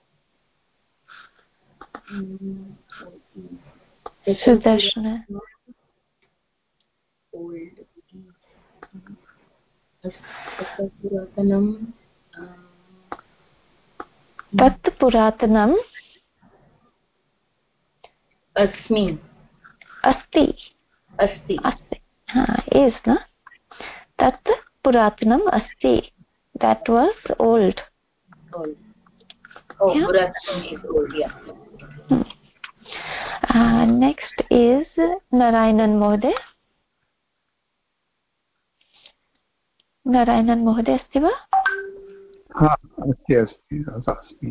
Speaker 1: सुदर्शन तत् पुरातनम्
Speaker 11: अस्ति
Speaker 1: is na tat puratanam asti, that was old.
Speaker 11: Puratanam is old, yeah.
Speaker 1: Next is Narayanan Mohoday. Narayanan Mohoday अस्ति वा?
Speaker 10: अस्ति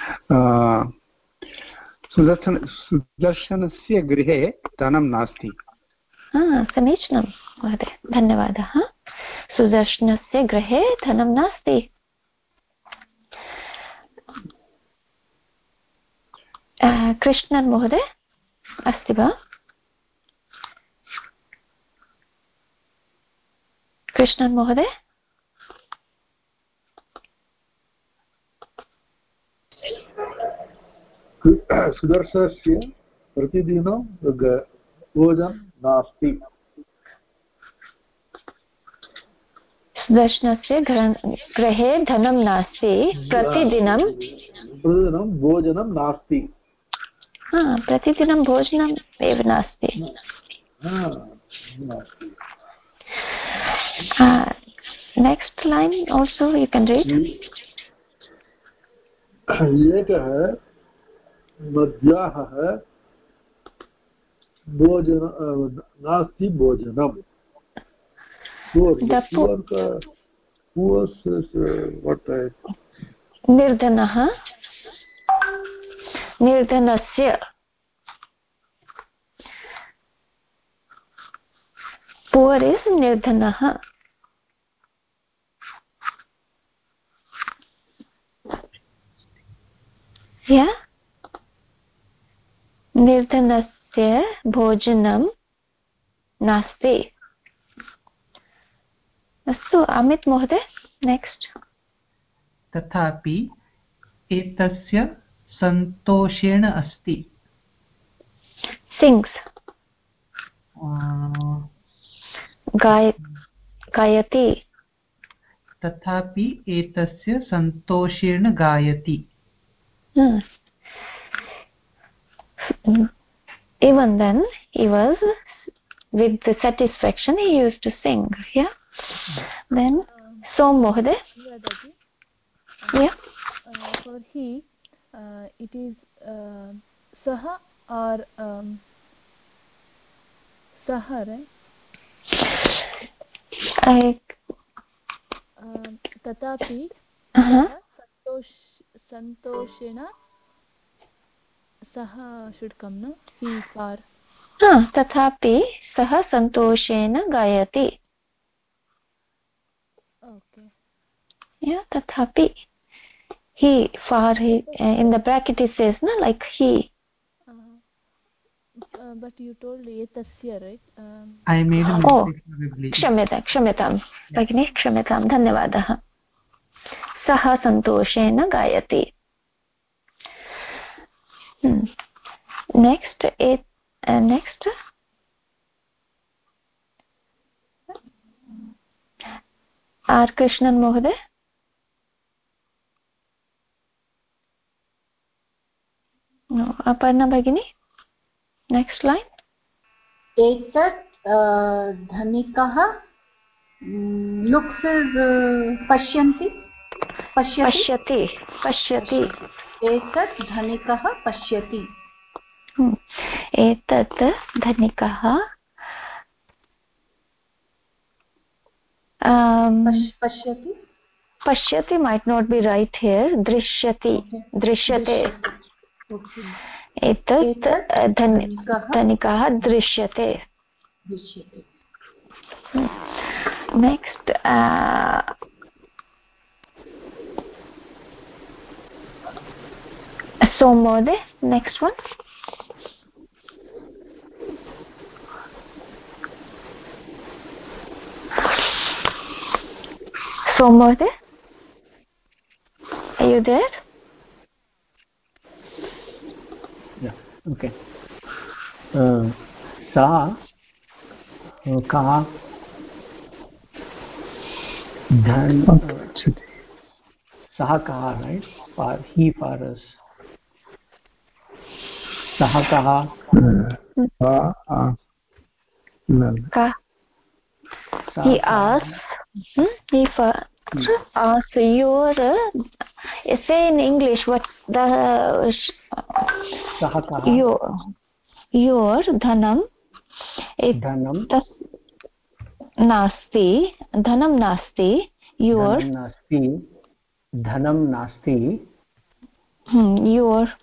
Speaker 10: सुदर्शनस्य गृहे धनं नास्ति.
Speaker 1: समीचीनं महोदय, धन्यवादः. सुदर्शनस्य गृहे धनं नास्ति. कृष्णन् महोदय अस्ति वा? कृष्णन् महोदय.
Speaker 3: सुदर्शनस्य प्रतिदिनं भोजनं नास्ति.
Speaker 1: सुदर्शनस्य गृहे धनं नास्ति. प्रतिदिनं
Speaker 3: भोजनं नास्ति.
Speaker 1: प्रतिदिनं भोजनम् एव नास्ति. Next line also you can read.
Speaker 3: एकः मध्याह्नः नास्ति भोजनम्.
Speaker 1: निर्धनः निर्धनस्य poor is निर्धनः. Yeah, निर्धनस्य भोजनं नास्ति. अस्तु अमित महोदय, नेक्स्ट.
Speaker 7: तथापि एतस्य सन्तोषेण अस्ति.
Speaker 1: सिंग्स गायति.
Speaker 7: तथापि एतस्य सन्तोषेण गायति.
Speaker 1: Even then he was with the satisfaction, he used to sing. Yeah. Then Som Mohoday.
Speaker 4: Yeah. For he, it is सः और सः तथापि सन्तोषेण सः should come no he far
Speaker 1: तथापि सः सन्तोषेण गायति
Speaker 4: okay
Speaker 1: yeah तथापि he far he in the bracket it says no like he
Speaker 4: but you told etasya right
Speaker 7: I made a mistake probably
Speaker 1: क्षम्यतां भगिनी क्षम्यतां धन्यवादः सः सन्तोषेण गायति next next R Krishnan महोदय no अपर्णा भगिनी next line
Speaker 11: एतत् धनिकः looks is पश्यति एतत् धनिकः पश्यति
Speaker 1: एतत् धनिकः पश्यति might not be right here दृश्यते एतत् धनिकः दृश्यते next so mode next one so mode are you there
Speaker 2: yeah okay sa ka dhan sah kaha right for he for us sah kaha
Speaker 1: he asks he for ask your say in English what the
Speaker 2: sah kaha
Speaker 1: your dhanam नास्ति धनं नास्ति your
Speaker 2: dhanam nasti
Speaker 1: your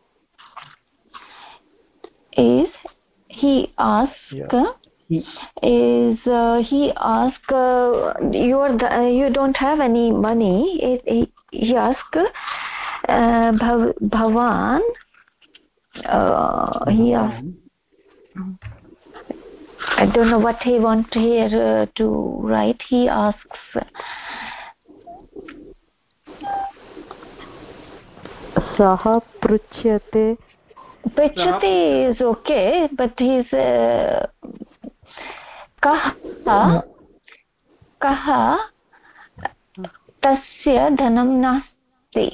Speaker 1: is he ask he ask you don't have any money he ask bhavan he asked I don't know what he want here to write he asks
Speaker 8: saha pruchyate
Speaker 1: is okay but he's kaha tasya dhanam nasti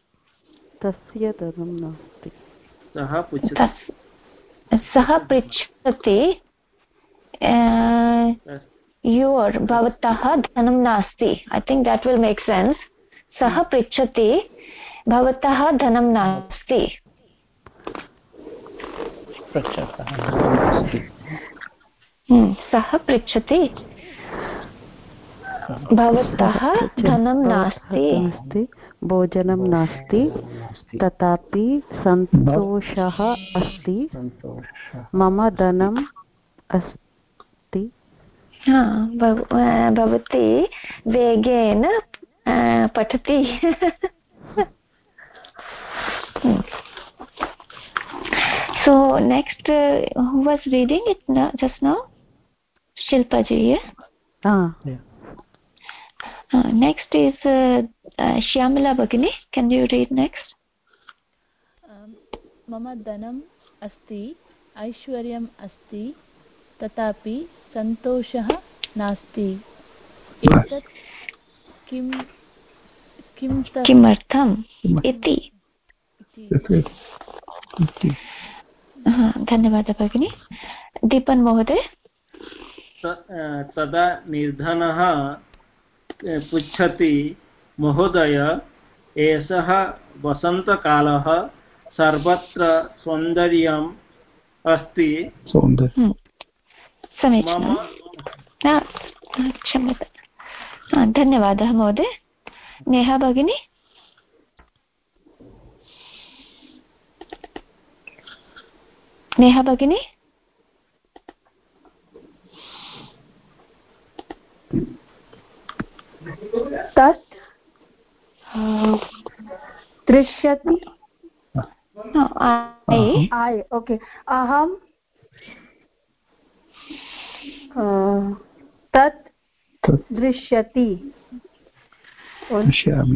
Speaker 1: सः पृच्छति your भवतः धनं नास्ति I think that will make sense सः पृच्छति भवतः धनं नास्ति सः पृच्छति भवतः धनं नास्ति
Speaker 8: भोजनं नास्ति तथापि सन्तोषः अस्ति मम धनम् अस्ति
Speaker 1: भवती वेगेन पठति so next who was reading it just now Shilpa ji yeah next is Shyamala Bhagini can you read next
Speaker 4: मम धनम् अस्ति ऐश्वर्यम् अस्ति तथापि सन्तोषः नास्ति एतत्
Speaker 1: किमर्थम् इति धन्यवादः भगिनी दीपन् महोदय
Speaker 5: तदा निर्धनः पृच्छति महोदय एषः वसन्तकालः सर्वत्र सौन्दर्यम् अस्ति
Speaker 1: समीचीनं क्षम्यतां धन्यवादः महोदय नेहा भगिनी
Speaker 6: तत् दृश्यति ओके अहं तत् दृश्यति पश्यामि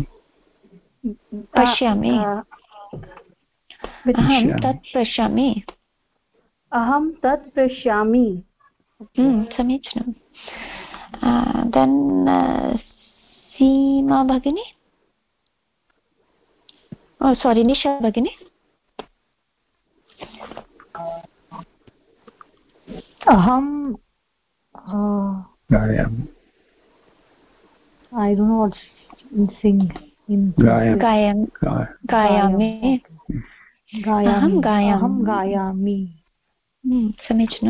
Speaker 6: अहं तत् पश्यामि
Speaker 1: समीचीनं देन् सीमा भगिनी sorry निशा भगिनी
Speaker 9: अहं I don't know what's in sing in
Speaker 1: गायामि समीचीनं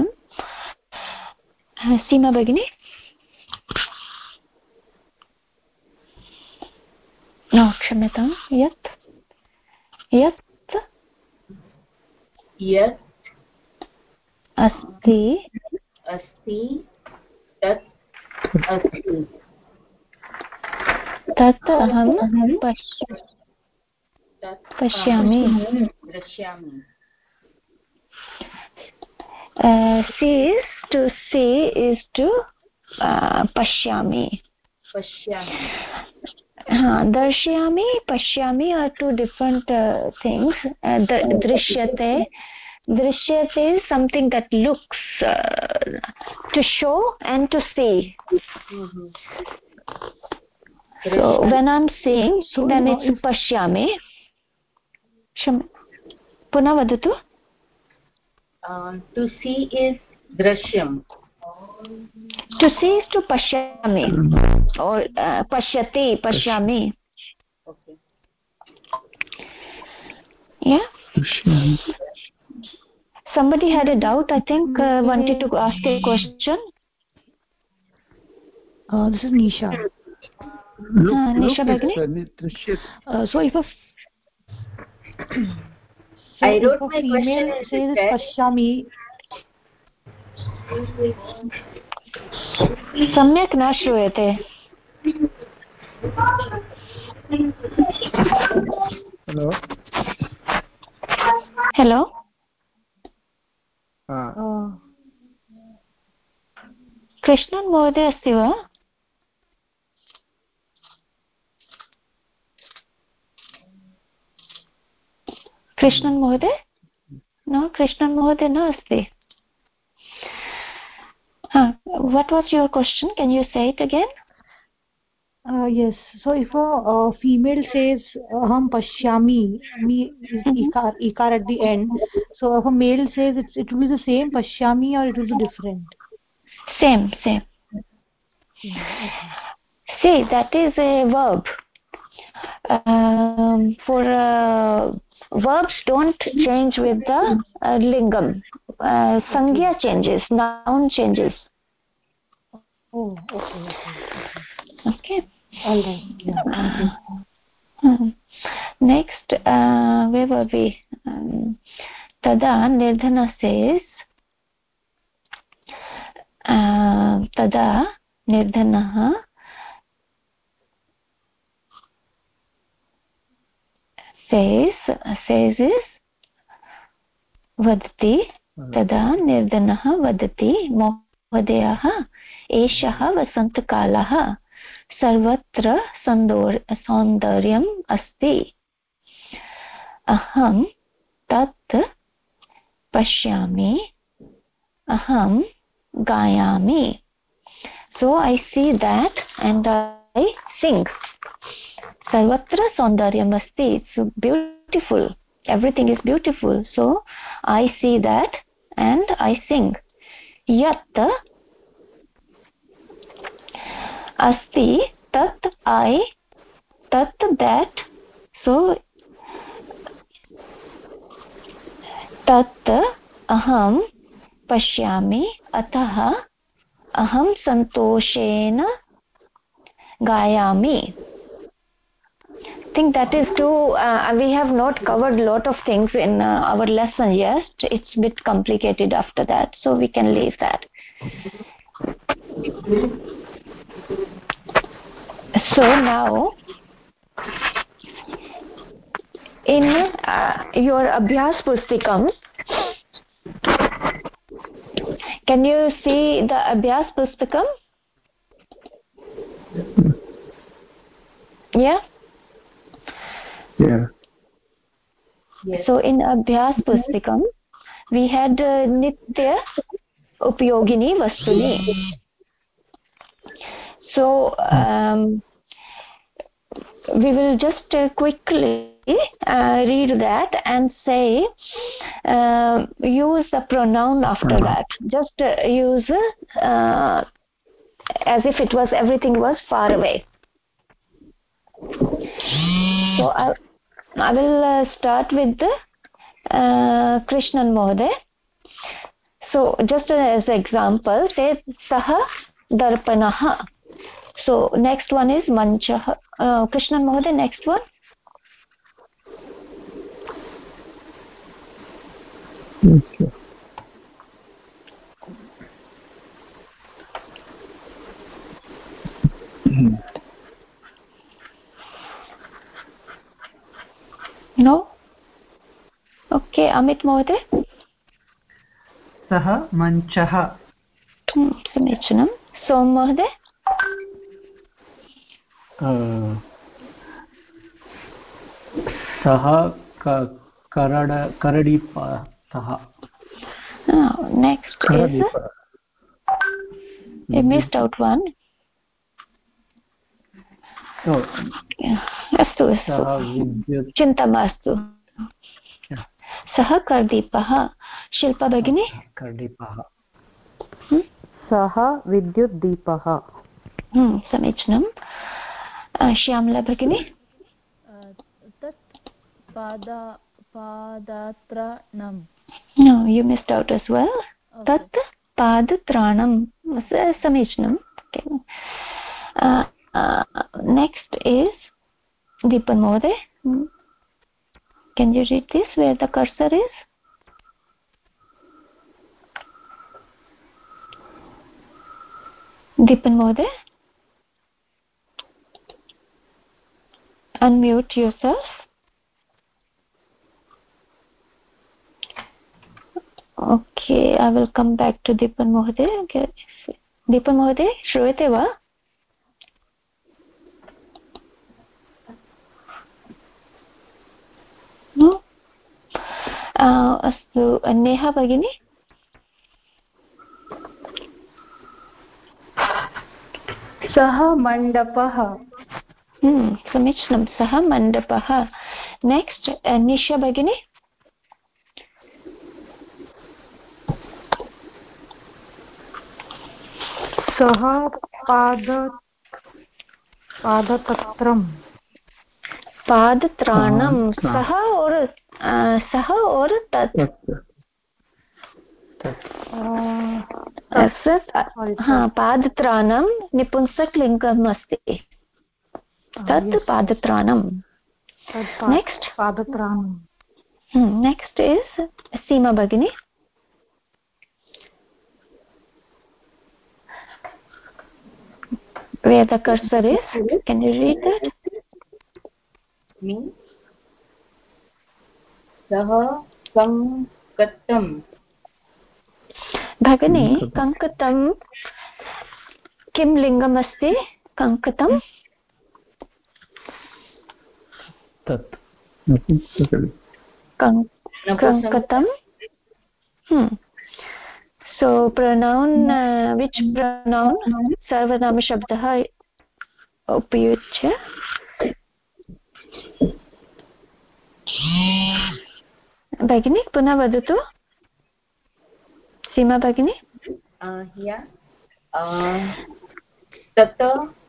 Speaker 1: सीमा भगिनी क्षम्यतां यत् अस्ति तत् अहं पश्यामि see to see is to pashyami darshayami pashyami are two different things drishyate is something that looks to show and to see so when I'm seeing then it's pashyami punah vadatu
Speaker 11: to see is drishyam
Speaker 1: to see is to pashyami or pashyami
Speaker 11: okay
Speaker 1: yeah somebody had a doubt I think wanted to ask a question
Speaker 9: this is Nisha
Speaker 1: Nisha Bagni
Speaker 9: so if a
Speaker 11: I wrote my
Speaker 9: female says pashyami
Speaker 1: सम्यक् न श्रूयते hello Krishnan महोदय अस्ति वा कृष्णन् महोदय न कृष्णन् महोदय न अस्ति what was your question can you say it again
Speaker 9: yes so if a female says aham pashyami me is ikar at the end so if a male says it will be the same pashyami or it will be different
Speaker 1: same
Speaker 9: okay.
Speaker 1: see that is a verb for verbs don't change with the lingam sangya changes noun changes
Speaker 9: oh okay all right
Speaker 1: yeah next where were we tada nirdhana says tada nirdhanah says is vadati tada nirdhanah vadati महोदयः एषः वसन्तकालः सर्वत्र सौन्दर्यम् अस्ति अहं तत् पश्यामि अहं गायामि so I see that and I sing sarvatra saundaryam asti it's beautiful everything is beautiful so I see that and I sing yat asti tat I tat that so तत् अहं पश्यामि अतः अहं सन्तोषेण गायामि. I think that is too we have not covered lot of things in our lesson yet. It's a bit complicated after that, so we can leave that. So now in your Abhyas Pustikam, can you see the Abhyas Pustikam? Yeah?
Speaker 2: Yeah.
Speaker 11: Yes.
Speaker 1: So in Abhyas Pustikam, we had Nitya Upyogini Vastuni. So we will just quickly read that and say use the pronoun after that. Just use as if it was everything was far away. So I will start with the Krishnan Mohoday. So just as example, say Saha Darpanaha. So next one is Manchaha. Krishnan Mohoday, next one.
Speaker 2: Okay.
Speaker 1: No? Okay, Amit Mohoday.
Speaker 7: Saha Manchaha.
Speaker 1: Samichanam. Som Mohoday.
Speaker 2: Saha Karadipatah.
Speaker 1: Next is I missed out one.
Speaker 2: Oh.
Speaker 1: अस्तु चिन्ता मास्तु. सः कर्दीपः. शिल्पा भगिनी.
Speaker 2: कर्दीपः.
Speaker 8: सः विद्युद्दीपः.
Speaker 1: समीचीनं. श्यामला भगिनी.
Speaker 4: तत् पादत्राणं.
Speaker 1: No, you missed out as well. Tat padatranam. Samichinam. Okay. Next is Deepan Mohoday. Can you read this where the cursor is? Deepan Mohoday. Unmute yourself. Okay, I will come back to Deepan Mohoday. Okay. Deepan Mohoday, श्रूयते वा? No? अस्तु, नेहा भगिनी.
Speaker 6: सः मण्डपः.
Speaker 1: समीचीनं. सः मण्डपः. Next निशा भगिनी.
Speaker 9: सः पादत्राणं.
Speaker 1: पादत्राणं. सः और तत्. पादत्राणं निपुंसकलिङ्गम् अस्ति. तत् पादत्राणं. नेक्स्ट्
Speaker 9: पादत्राणं.
Speaker 1: नेक्स्ट् इस् सीमा भगिनी. Where the cursor is? Can you read that?
Speaker 11: Me. सः कङ्कतं.
Speaker 1: भगिनी, कङ्कतं किं लिङ्गम् अस्ति? कङ्कतं
Speaker 2: तत्
Speaker 1: कङ्कतं. So pronoun, which pronoun? सर्वनाम शब्दः उपयुज्य. भगिनी पुनः वदतु. सीमा भगिनी.
Speaker 11: तत्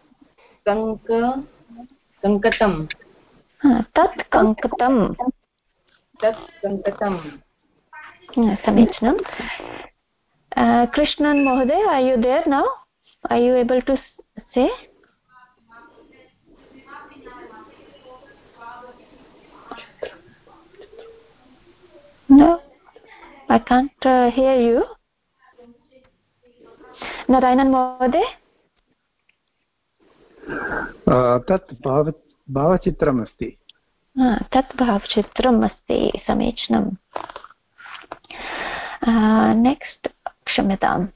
Speaker 11: कङ्कतं.
Speaker 1: तत् कङ्कतं.
Speaker 11: तत् कङ्कतं.
Speaker 1: Samichnam. Krishnan Mohoday, are you there now? Are you able to say? No, I can't hear you. Narayanan Mohoday?
Speaker 10: तत् भावचित्रम् अस्ति.
Speaker 1: तत् भावचित्रम् अस्ति. समीचीनम्. Next, क्षम्यताम्.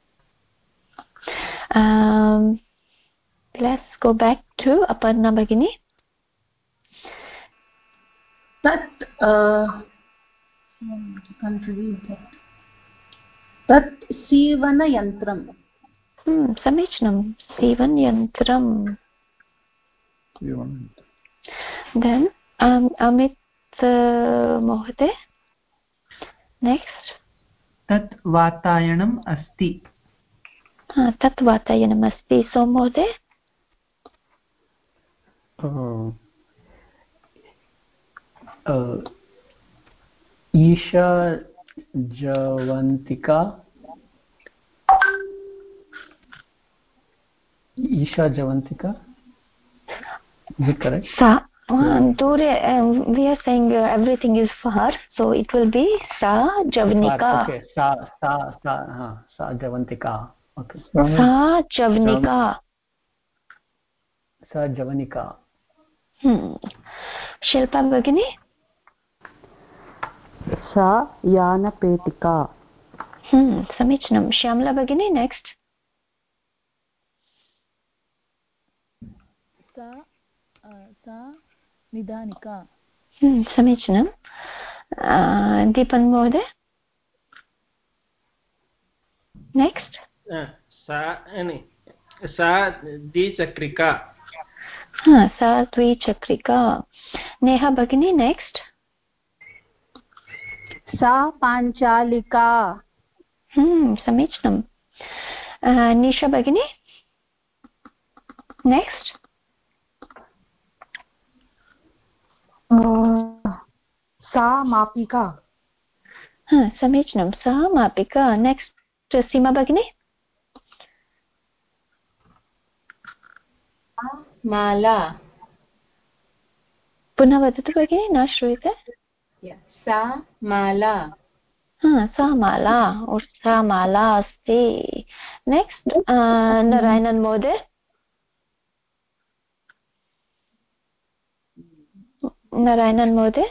Speaker 1: Let's go back to Aparna Bhagini.
Speaker 9: Tat सीवनयन्त्रम्.
Speaker 1: Samichnam. Sivanayantram. Then Amit Mohoday. Next.
Speaker 7: tat vatayanam asti.
Speaker 1: tat vatayanam asti. So Mohoday.
Speaker 2: Isha Javantika. Isha Javantika. Is it correct?
Speaker 1: We are saying everything is far, so it will be Sa Javanika.
Speaker 2: Okay, Sa Javantika. Okay.
Speaker 1: Sa Javanika.
Speaker 2: Sa Javanika.
Speaker 1: Shilpa Bhagini.
Speaker 8: Sa Yanapetika.
Speaker 1: Samichnam. Shyamla Bhagini, next.
Speaker 4: Sa Nidanika.
Speaker 1: Samichnam. Deepan Mohoday. Next.
Speaker 5: Sa Dichakrika.
Speaker 1: Sa Dvichakrika. Neha Bhagini, next.
Speaker 6: Sa Panchalika.
Speaker 1: Samichnam. Nisha Bhagini, next.
Speaker 9: Sa Mapika.
Speaker 1: Samichnam. Sa Mapika. Next, Seema Bhagini.
Speaker 11: Mala.
Speaker 1: Punah vadatu Bhagini, na shruyate.
Speaker 11: Sa Mala.
Speaker 1: Sa Mala or Sa Mala asti. Next, Narayanan Mohoday. Narayanan Mohoday.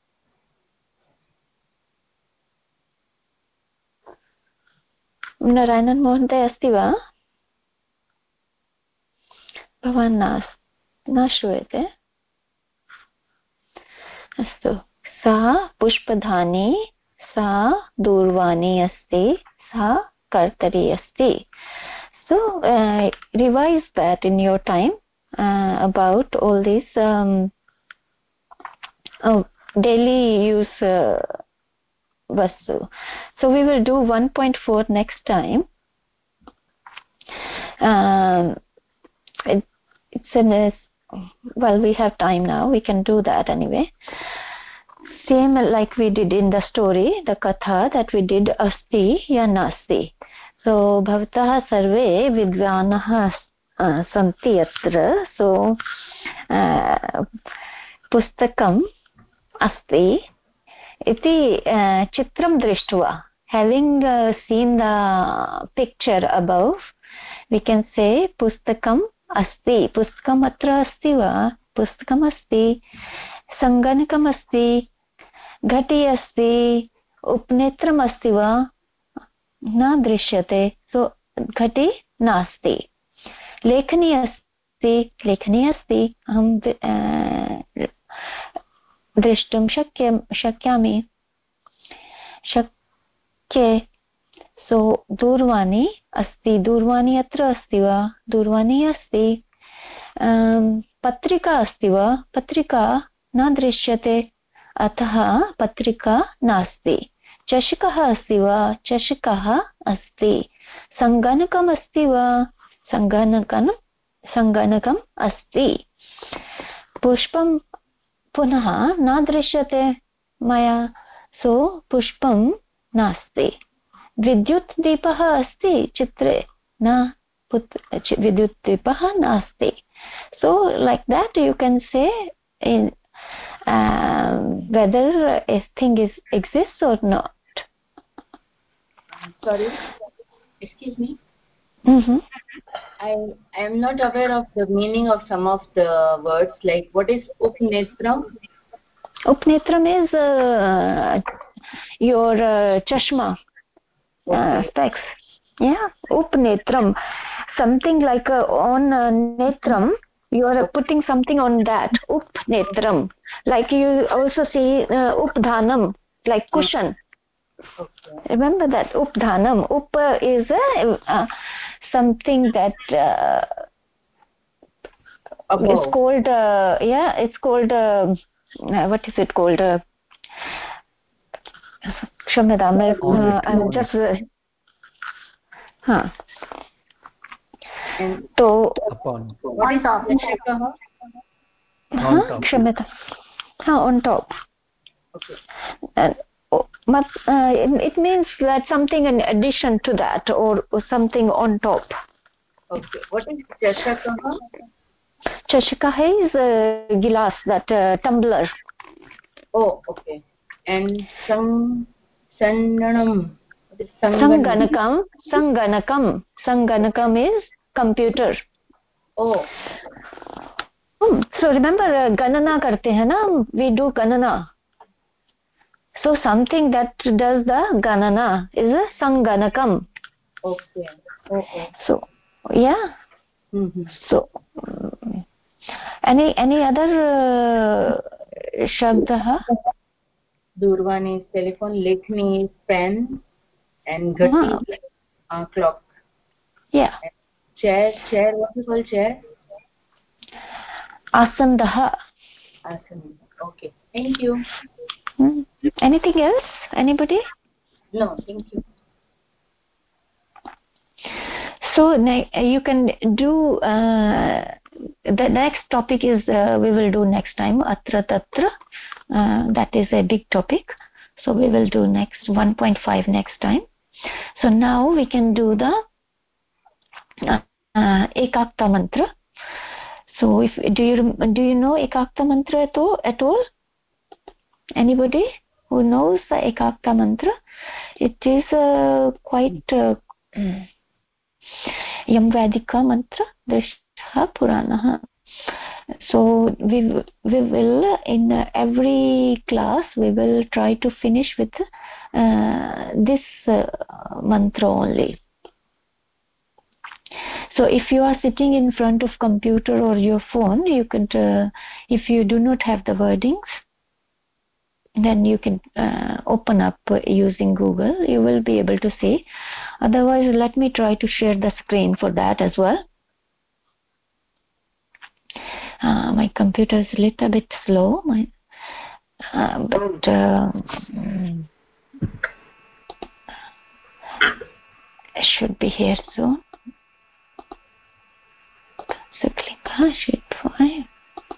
Speaker 1: Narayanan Mohoday अस्ति वा? भवान् न श्रूयते. अस्तु. सा पुष्पधानी, सा दूरवाणी अस्ति, सा कर्तरी अस्ति. So revise that in your time about all these daily use vastu. So we will do 1.4 next time. Well, we have time now, we can do that anyway. Same like we did in the story, the katha that we did, asti ya nasti. So bhavatah sarve vidvanah santi yatra. So pustakam asti iti chitram drishtva. Having seen the picture above, we can say pustakam asti. Pustakam atra asti va? Pustakam asti. Sanganakam asti. Ghati asti. Upnetram asti va? Na drishyate. So ghati nasti. Lekhani asti. Lekhani asti. Aham drishtum shakyami. Shakye. So durvani asti. Durvani atra asti va? Durvani asti. Patrika asti va? Patrika na drishyate. Atah patrika nasti. Chashikah asti va? Chashikah asti. Sanganakam asti va? Sanganakam asti. Pushpam punah na drishyate maya. So pushpam नास्ति विद्युत् दीपः अस्ति चित्रे न विद्युत् दीपः नास्ति so like that you can say in whether a thing exists or not.
Speaker 11: Sorry, excuse me. I am not aware of the meaning of some of the words. Like, what is upnetram?
Speaker 1: Upnetram is your chashma, specs. Yeah, upnetram, something like on netram. You are putting something on that. Upnetram, like you also see updhanam, like cushion.
Speaker 11: Okay.
Speaker 1: Remember that updhanam. Up is something that it's called. It's called. What is it called? Kshamyadam. I'm just. So.
Speaker 11: What is chashakah?
Speaker 1: Kshamyadam. On top.
Speaker 11: Okay.
Speaker 1: It means that something in addition to that or something on top.
Speaker 11: Okay. What is chashakah?
Speaker 1: Chashakah is gilas, that tumbler.
Speaker 11: Oh, okay. And sanganakam. Sanganakam
Speaker 1: is computer.
Speaker 11: Oh.
Speaker 1: So remember ganana karte hai na, we do ganana. So something that does the ganana is a sanganakam.
Speaker 11: Okay.
Speaker 1: So yeah. So any other shabdah?
Speaker 11: Durvani is telephone, Lekhni is pen, and Ghati is clock.
Speaker 1: Yeah.
Speaker 11: And chair, what is called chair?
Speaker 1: Asandah.
Speaker 11: Okay. Thank you.
Speaker 1: Anything else? Anybody?
Speaker 11: No, thank you.
Speaker 1: So you can do the next topic is we will do next time atra tatra. That is a big topic, so we will do next 1.5 next time. So now we can do the ekakta mantra. So if do you know ekakta mantra at all? Anybody who knows the ekakta mantra? It is quite Yamvadika mantra, Drishha Purana. So we will in every class we will try to finish with this mantra only. So if you are sitting in front of computer or your phone, you could if you do not have the wordings, then you can open up using Google. You will be able to see. Otherwise, let me try to share the screen for that as well. My computer is a little bit slow, but it should be here soon. So click sheet 5.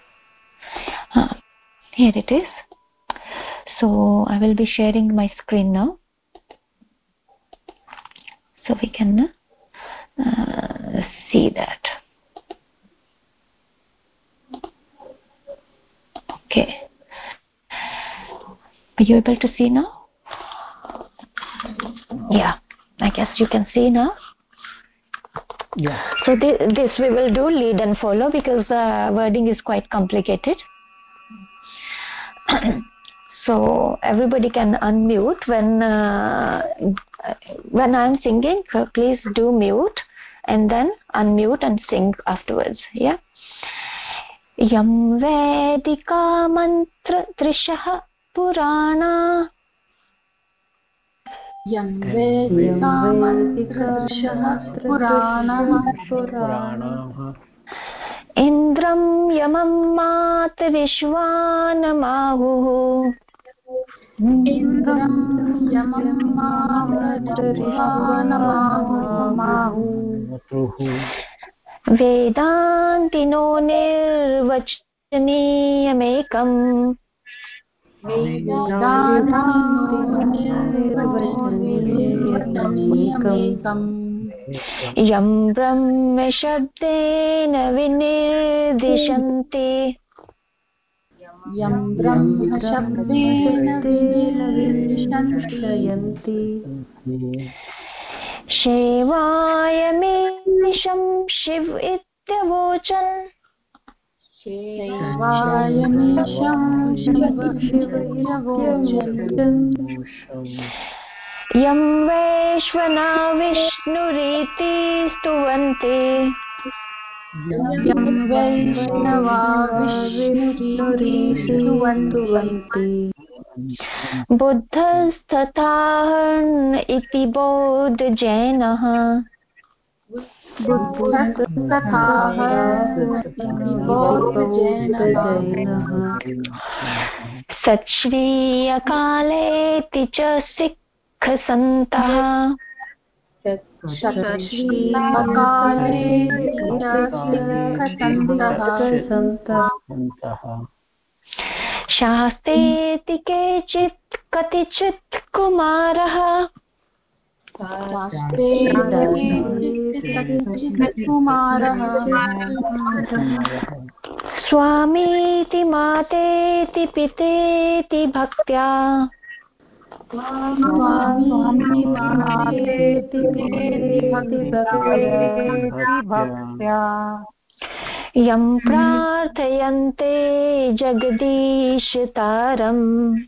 Speaker 1: Here it is. So I will be sharing my screen now, so we can see that. Okay. Are you able to see now? Yeah, I guess you can see now.
Speaker 2: Yeah.
Speaker 1: So this we will do lead and follow because the wording is quite complicated. So everybody can unmute when I'm singing. Please do mute and then unmute and sing afterwards. Yeah. Yam Vedika mantra trishah purana.
Speaker 11: Yam Vedika mantra trishah purana.
Speaker 1: Indram yamam mat vishwanamahu.
Speaker 11: Indram yamam mat vishwanamahu.
Speaker 1: Vedantino nirvachaniyamekam.
Speaker 11: Vedantino
Speaker 1: यं ब्रह्म शब्देन विनिर्दिशन्ति सेवायमीशं शिव इत्यवोचन् यं वैश्वना विष्णुरीति स्तुवन्ति बुद्धस्तथाहर्न इति बौद्धजैनः सच्छ्रीयकालेति च सिक्खसन्तः शास्तेति केचित् कतिचित् कुमारः स्वामीति मातेति पितेति भक्त्या यं प्रार्थयन्ते जगदीशतारम्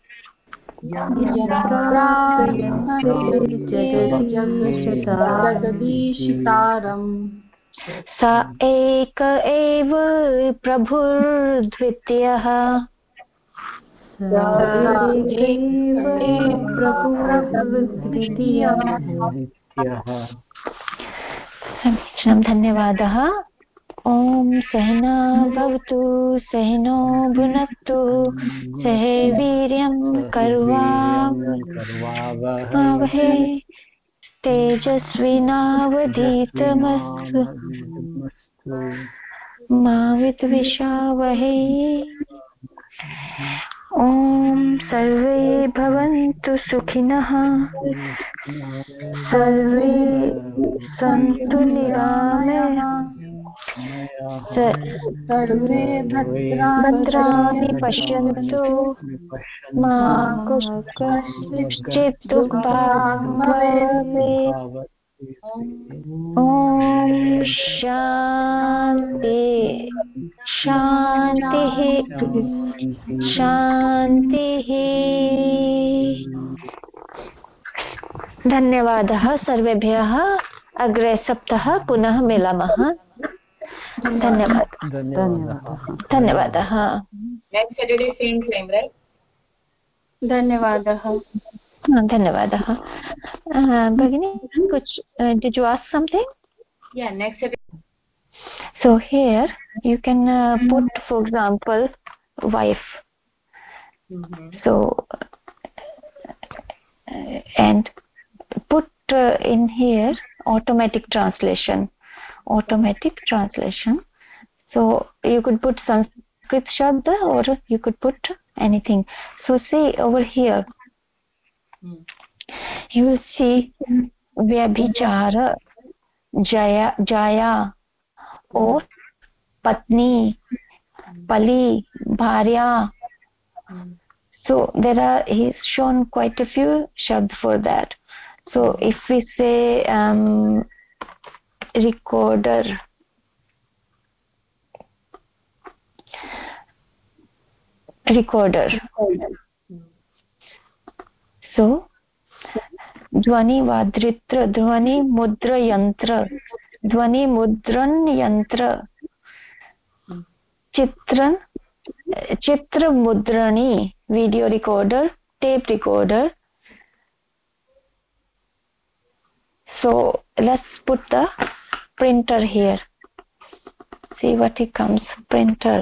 Speaker 1: स एक एव प्रभुर्द्वितीयः धन्यवादः। ॐ सहना भवतु सहनो भुनक्तु सह वीर्यं करवावहै तेजस्विनावधीतमस्तु मा विद्विषावहै। ॐ सर्वे भवन्तु सुखिनः सर्वे सन्तु निरामयाः सर्वे भद्राणि पश्यन्तु मा कश्चित् दुःखभाग् भवेत्। ॐ शान्ति शान्तिः शान्तिः। धन्यवादः सर्वेभ्यः। अग्रे सप्ताहे पुनः मिलामः। धन्यवादः।
Speaker 11: Next Saturday same time, right?
Speaker 6: धन्यवादः।
Speaker 1: धन्यवादः। भगिनी, did you ask something?
Speaker 11: Yeah, next Saturday.
Speaker 1: So here you can put, for example, wife. So and put in here automatic translation. So you could put Sanskrit shabda or you could put anything. So see over here, you will see vyabhichara, jaya or patni, pali, bharya. So there are, he's shown quite a few shabd for that. So if we say recorder, so ध्वनि वाद्रित्र, ध्वनि मुद्र यंत्र, ध्वनि मुद्रण यंत्र, चित्र मुद्रणी, video recorder, tape recorder. So let's put the printer here. See what it comes. Printer.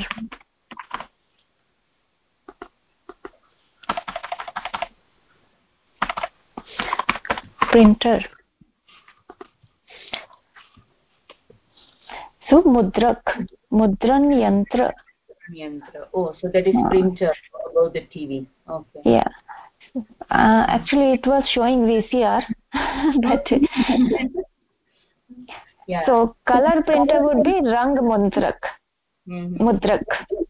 Speaker 1: So mudrak, mudran yantra.
Speaker 11: Oh, so that is printer above the TV. Okay.
Speaker 1: Yeah. Actually it was showing VCR but
Speaker 11: yeah.
Speaker 1: So color printer would be Rang Mudrak. Mudrak.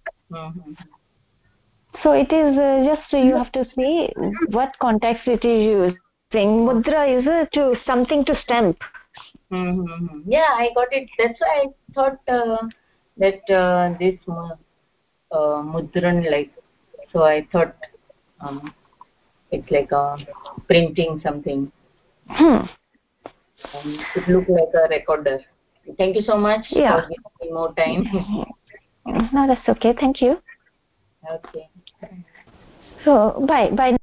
Speaker 1: So it is just you have to see what context it is using. Mudra is to something to stamp.
Speaker 11: Yeah, I got it. That's why I thought that this mudran, like, so I thought it's like printing something. It looked like a recorder. Thank you so much for giving me more time.
Speaker 1: No, that's okay. Thank you.
Speaker 11: Okay.
Speaker 1: So by